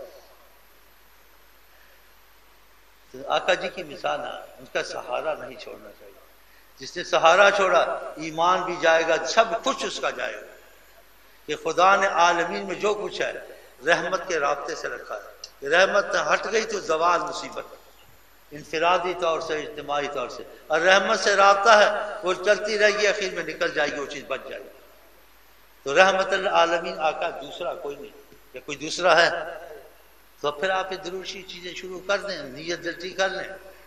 تو آقا جی کی مثال ہے، ان کا سہارا نہیں چھوڑنا چاہیے، جس نے سہارا چھوڑا ایمان بھی جائے گا، سب کچھ اس کا جائے گا، کہ خدا نے عالمین میں جو کچھ ہے رحمت کے رابطے سے رکھا ہے، رحمت ہٹ گئی تو زوال مصیبت، انفرادی طور سے اجتماعی طور سے، اور رحمت سے رابطہ ہے وہ چلتی رہے گی، اخیر میں نکل جائے گی وہ چیز بچ جائے گی۔ تو رحمت العالمین آقا دوسرا کوئی نہیں، یا کوئی دوسرا ہے تو پھر آپ یہ دروشی چیزیں شروع کر دیں، نیت دلتی کر لیں،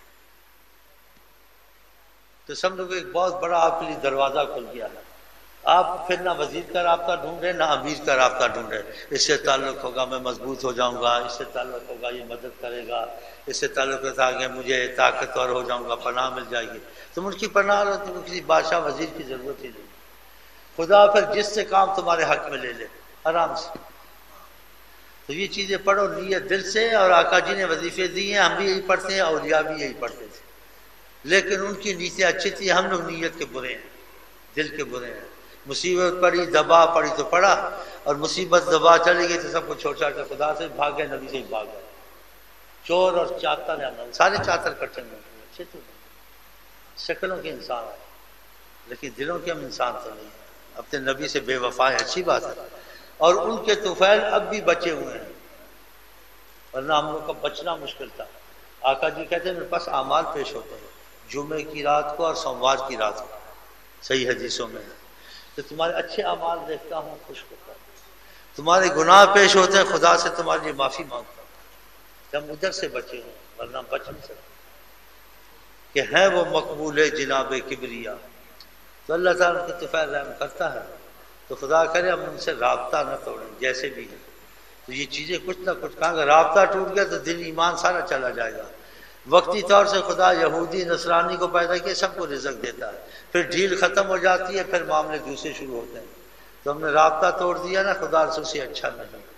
تو سمجھو کہ ایک بہت بڑا آپ کے لیے دروازہ کھل گیا ہے۔ آپ پھر نہ وزیر کا رابطہ ڈھونڈیں نہ امیر کا رابطہ ڈھونڈیں، اس سے تعلق ہوگا میں مضبوط ہو جاؤں گا، اس سے تعلق ہوگا یہ مدد کرے گا، اس سے تعلق ہوتا کہ مجھے طاقتور ہو جاؤں گا، پناہ مل جائے گی، تم ان کی پناہ لو، تم کسی بادشاہ وزیر کی ضرورت ہی نہیں، خدا پھر جس سے کام تمہارے حق میں لے لے آرام سے۔ تو یہ چیزیں پڑھو نیت دل سے، اور آقا جی نے وظیفے دیے ہیں، ہم بھی یہی پڑھتے ہیں، اولیاء بھی یہی پڑھتے تھے، لیکن ان کی نیتیں اچھی تھی، ہم لوگ نیت کے برے ہیں، دل کے برے ہیں۔ مصیبت پڑی دبا پڑی تو پڑا، اور مصیبت دبا چلی گئی تو سب کو چھوڑ چھاڑ کے خدا سے بھاگ گئے، نبی سے بھاگ گئے، چور اور چاتر ہیں، سارے چاتر کٹھے میں اچھے تو شکلوں کے انسان ہیں لیکن دلوں کے ہم انسان تو نہیں ہیں، اپنے نبی سے بے وفا ہے، اچھی بات ہے، اور ان کے طفیل اب بھی بچے ہوئے ہیں، ورنہ ہم لوگ کا بچنا مشکل تھا۔ آقا جی کہتے ہیں میرے پاس اعمال پیش ہوتے ہیں جمعے کی رات کو اور سوموار کی رات کو، صحیح حدیثوں میں ہے، تو تمہارے اچھے اعمال دیکھتا ہوں، خوش ہوتا ہوں، تمہارے گناہ پیش ہوتے ہیں خدا سے تمہارے لیے معافی مانگتا ہوں کہ ہم ادھر سے بچے ہوں، ورنہ بچ نہیں سکتے، کہ ہیں وہ مقبول جناب کبریا، تو اللہ تعالیٰ کے طفیل رحم کرتا ہے، تو خدا کرے ہم ان سے رابطہ نہ توڑیں جیسے بھی ہیں۔ تو یہ چیزیں کچھ نہ کچھ کہاں، اگر رابطہ ٹوٹ گیا تو دل ایمان سارا چلا جائے گا۔ وقتی طور سے خدا یہودی نصرانی کو پیدا کیا، سب کو رزق دیتا ہے، پھر ڈھیل ختم ہو جاتی ہے، پھر معاملے دوسرے شروع ہوتے ہیں، تو ہم نے رابطہ توڑ دیا نا، خدا رسول سے اچھا نہیں۔